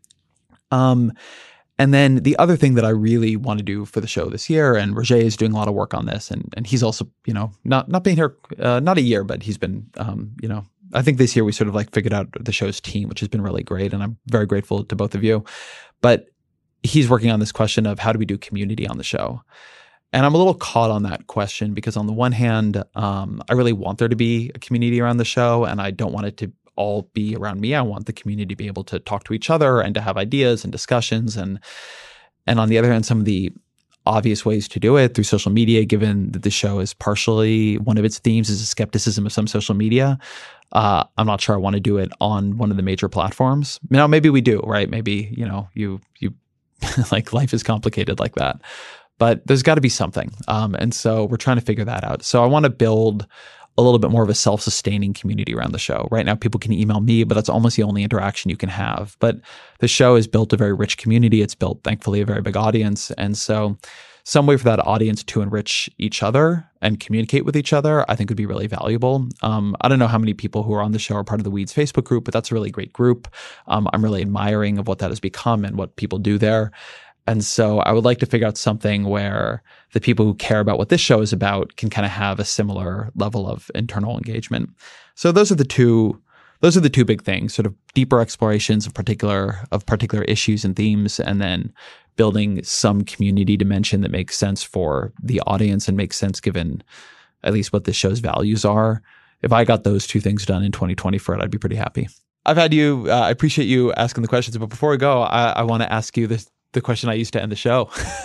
Um, and then the other thing that I really want to do for the show this year, and Roger is doing a lot of work on this, and and he's also, you know, not not being here, uh, not a year, but he's been, um, you know, I think this year we sort of like figured out the show's team, which has been really great, and I'm very grateful to both of you. But he's working on this question of how do we do community on the show? And I'm a little caught on that question because on the one hand, um, I really want there to be a community around the show, and I don't want it to all be around me. I want the community to be able to talk to each other and to have ideas and discussions. And and on the other hand, some of the obvious ways to do it through social media, given that the show is partially, one of its themes is a skepticism of some social media. Uh, I'm not sure I want to do it on one of the major platforms. Now, maybe we do, right? Maybe, you know, you, you like life is complicated like that. But there's got to be something. Um, and so we're trying to figure that out. So I want to build a little bit more of a self-sustaining community around the show. Right now, people can email me, but that's almost the only interaction you can have. But the show has built a very rich community. It's built, thankfully, a very big audience. And so some way for that audience to enrich each other and communicate with each other, I think would be really valuable. Um, I don't know how many people who are on the show are part of the Weeds Facebook group, but that's a really great group. Um, I'm really admiring of what that has become and what people do there. And so I would like to figure out something where the people who care about what this show is about can kind of have a similar level of internal engagement. So those are the two, those are the two big things, sort of deeper explorations of particular, of particular issues and themes, and then building some community dimension that makes sense for the audience and makes sense given at least what this show's values are. If I got those two things done in twenty twenty for it, I'd be pretty happy. I've had you, uh, I appreciate you asking the questions, but before we go, I, I want to ask you this, the question I used to end the show.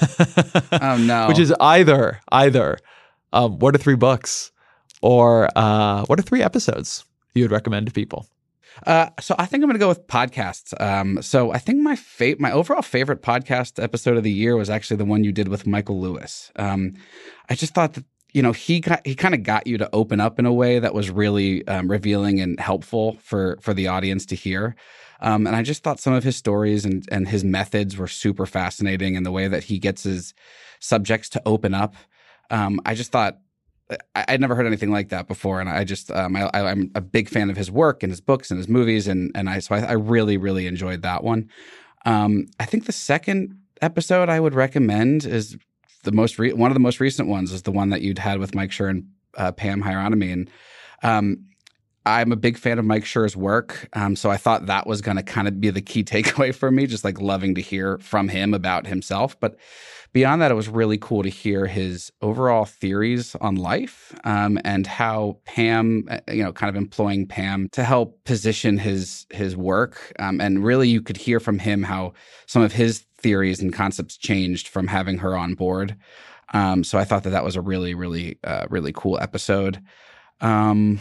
Oh, no. Which is either, either, um, what are three books or uh, what are three episodes you would recommend to people? Uh, so I think I'm going to go with podcasts. Um, so I think my fa- my overall favorite podcast episode of the year was actually the one you did with Michael Lewis. Um, I just thought that, you know, he got, he kind of got you to open up in a way that was really um, revealing and helpful for for the audience to hear. Um, and I just thought some of his stories and, and his methods were super fascinating, and the way that he gets his subjects to open up. Um, I just thought I, I'd never heard anything like that before, and I just um, I, I'm a big fan of his work and his books and his movies, and and I so I, I really really enjoyed that one. Um, I think the second episode I would recommend is the most re- one of the most recent ones is the one that you'd had with Mike Schur and uh, Pam Hieronymy, and um, I'm a big fan of Mike Schur's work, um, so I thought that was going to kind of be the key takeaway for me, just like loving to hear from him about himself. But beyond that, it was really cool to hear his overall theories on life um, and how Pam, you know, kind of employing Pam to help position his his work. Um, and really, you could hear from him how some of his theories and concepts changed from having her on board. Um, so I thought that that was a really, really, uh, really cool episode. Um,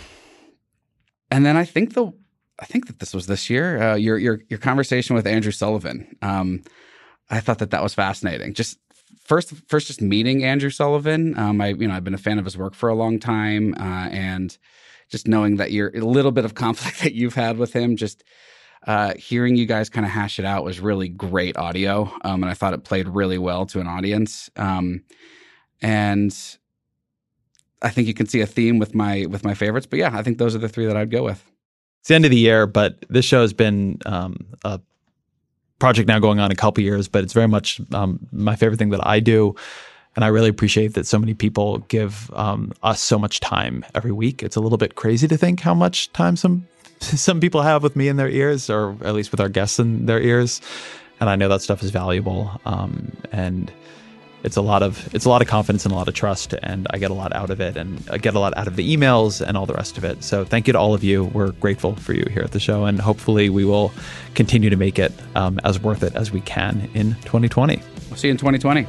And then I think the, I think that this was this year. Uh, your your your conversation with Andrew Sullivan. Um, I thought that that was fascinating. Just first, first, just meeting Andrew Sullivan. Um, I you know I've been a fan of his work for a long time, uh, and just knowing that you're a little bit of conflict that you've had with him. Just uh, hearing you guys kind of hash it out was really great audio, um, and I thought it played really well to an audience. Um, and I think you can see a theme with my with my favorites, but yeah, I think those are the three that I'd go with. It's the end of the year, but this show has been um, a project now going on a couple years, but it's very much um, my favorite thing that I do, and I really appreciate that so many people give um, us so much time every week. It's a little bit crazy to think how much time some some people have with me in their ears, or at least with our guests in their ears, and I know that stuff is valuable, um, and It's a lot of it's a lot of confidence and a lot of trust, and I get a lot out of it, and I get a lot out of the emails and all the rest of it. So thank you to all of you. We're grateful for you here at the show, and hopefully we will continue to make it um, as worth it as we can in twenty twenty. We'll see you in twenty twenty.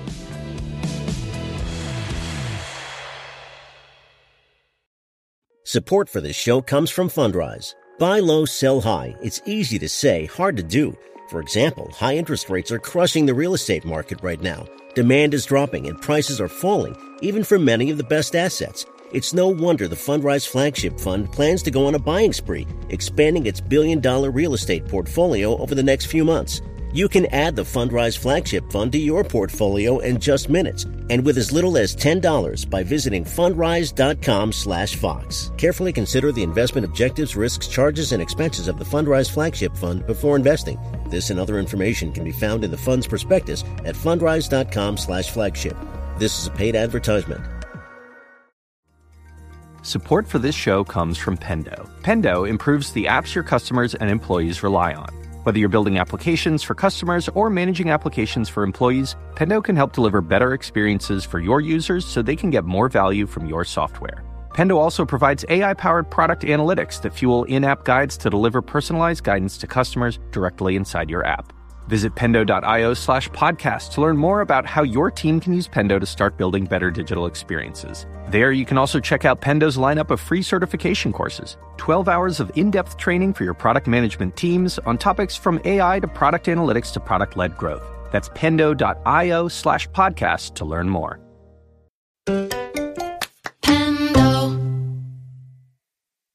Support for this show comes from Fundrise. Buy low, sell high. It's easy to say, hard to do. For example, high interest rates are crushing the real estate market right now. Demand is dropping and prices are falling, even for many of the best assets. It's no wonder the Fundrise Flagship Fund plans to go on a buying spree, expanding its billion-dollar real estate portfolio over the next few months. You can add the Fundrise Flagship Fund to your portfolio in just minutes, and with as little as ten dollars by visiting fundrise.com slash Fox. Carefully consider the investment objectives, risks, charges, and expenses of the Fundrise Flagship Fund before investing. This and other information can be found in the fund's prospectus at fundrise.com slash flagship. This is a paid advertisement. Support for this show comes from Pendo. Pendo improves the apps your customers and employees rely on. Whether you're building applications for customers or managing applications for employees, Pendo can help deliver better experiences for your users so they can get more value from your software. Pendo also provides A I-powered product analytics that fuel in-app guides to deliver personalized guidance to customers directly inside your app. Visit pendo.io slash podcast to learn more about how your team can use Pendo to start building better digital experiences. There, you can also check out Pendo's lineup of free certification courses, twelve hours of in-depth training for your product management teams on topics from A I to product analytics to product-led growth. That's pendo.io slash podcast to learn more.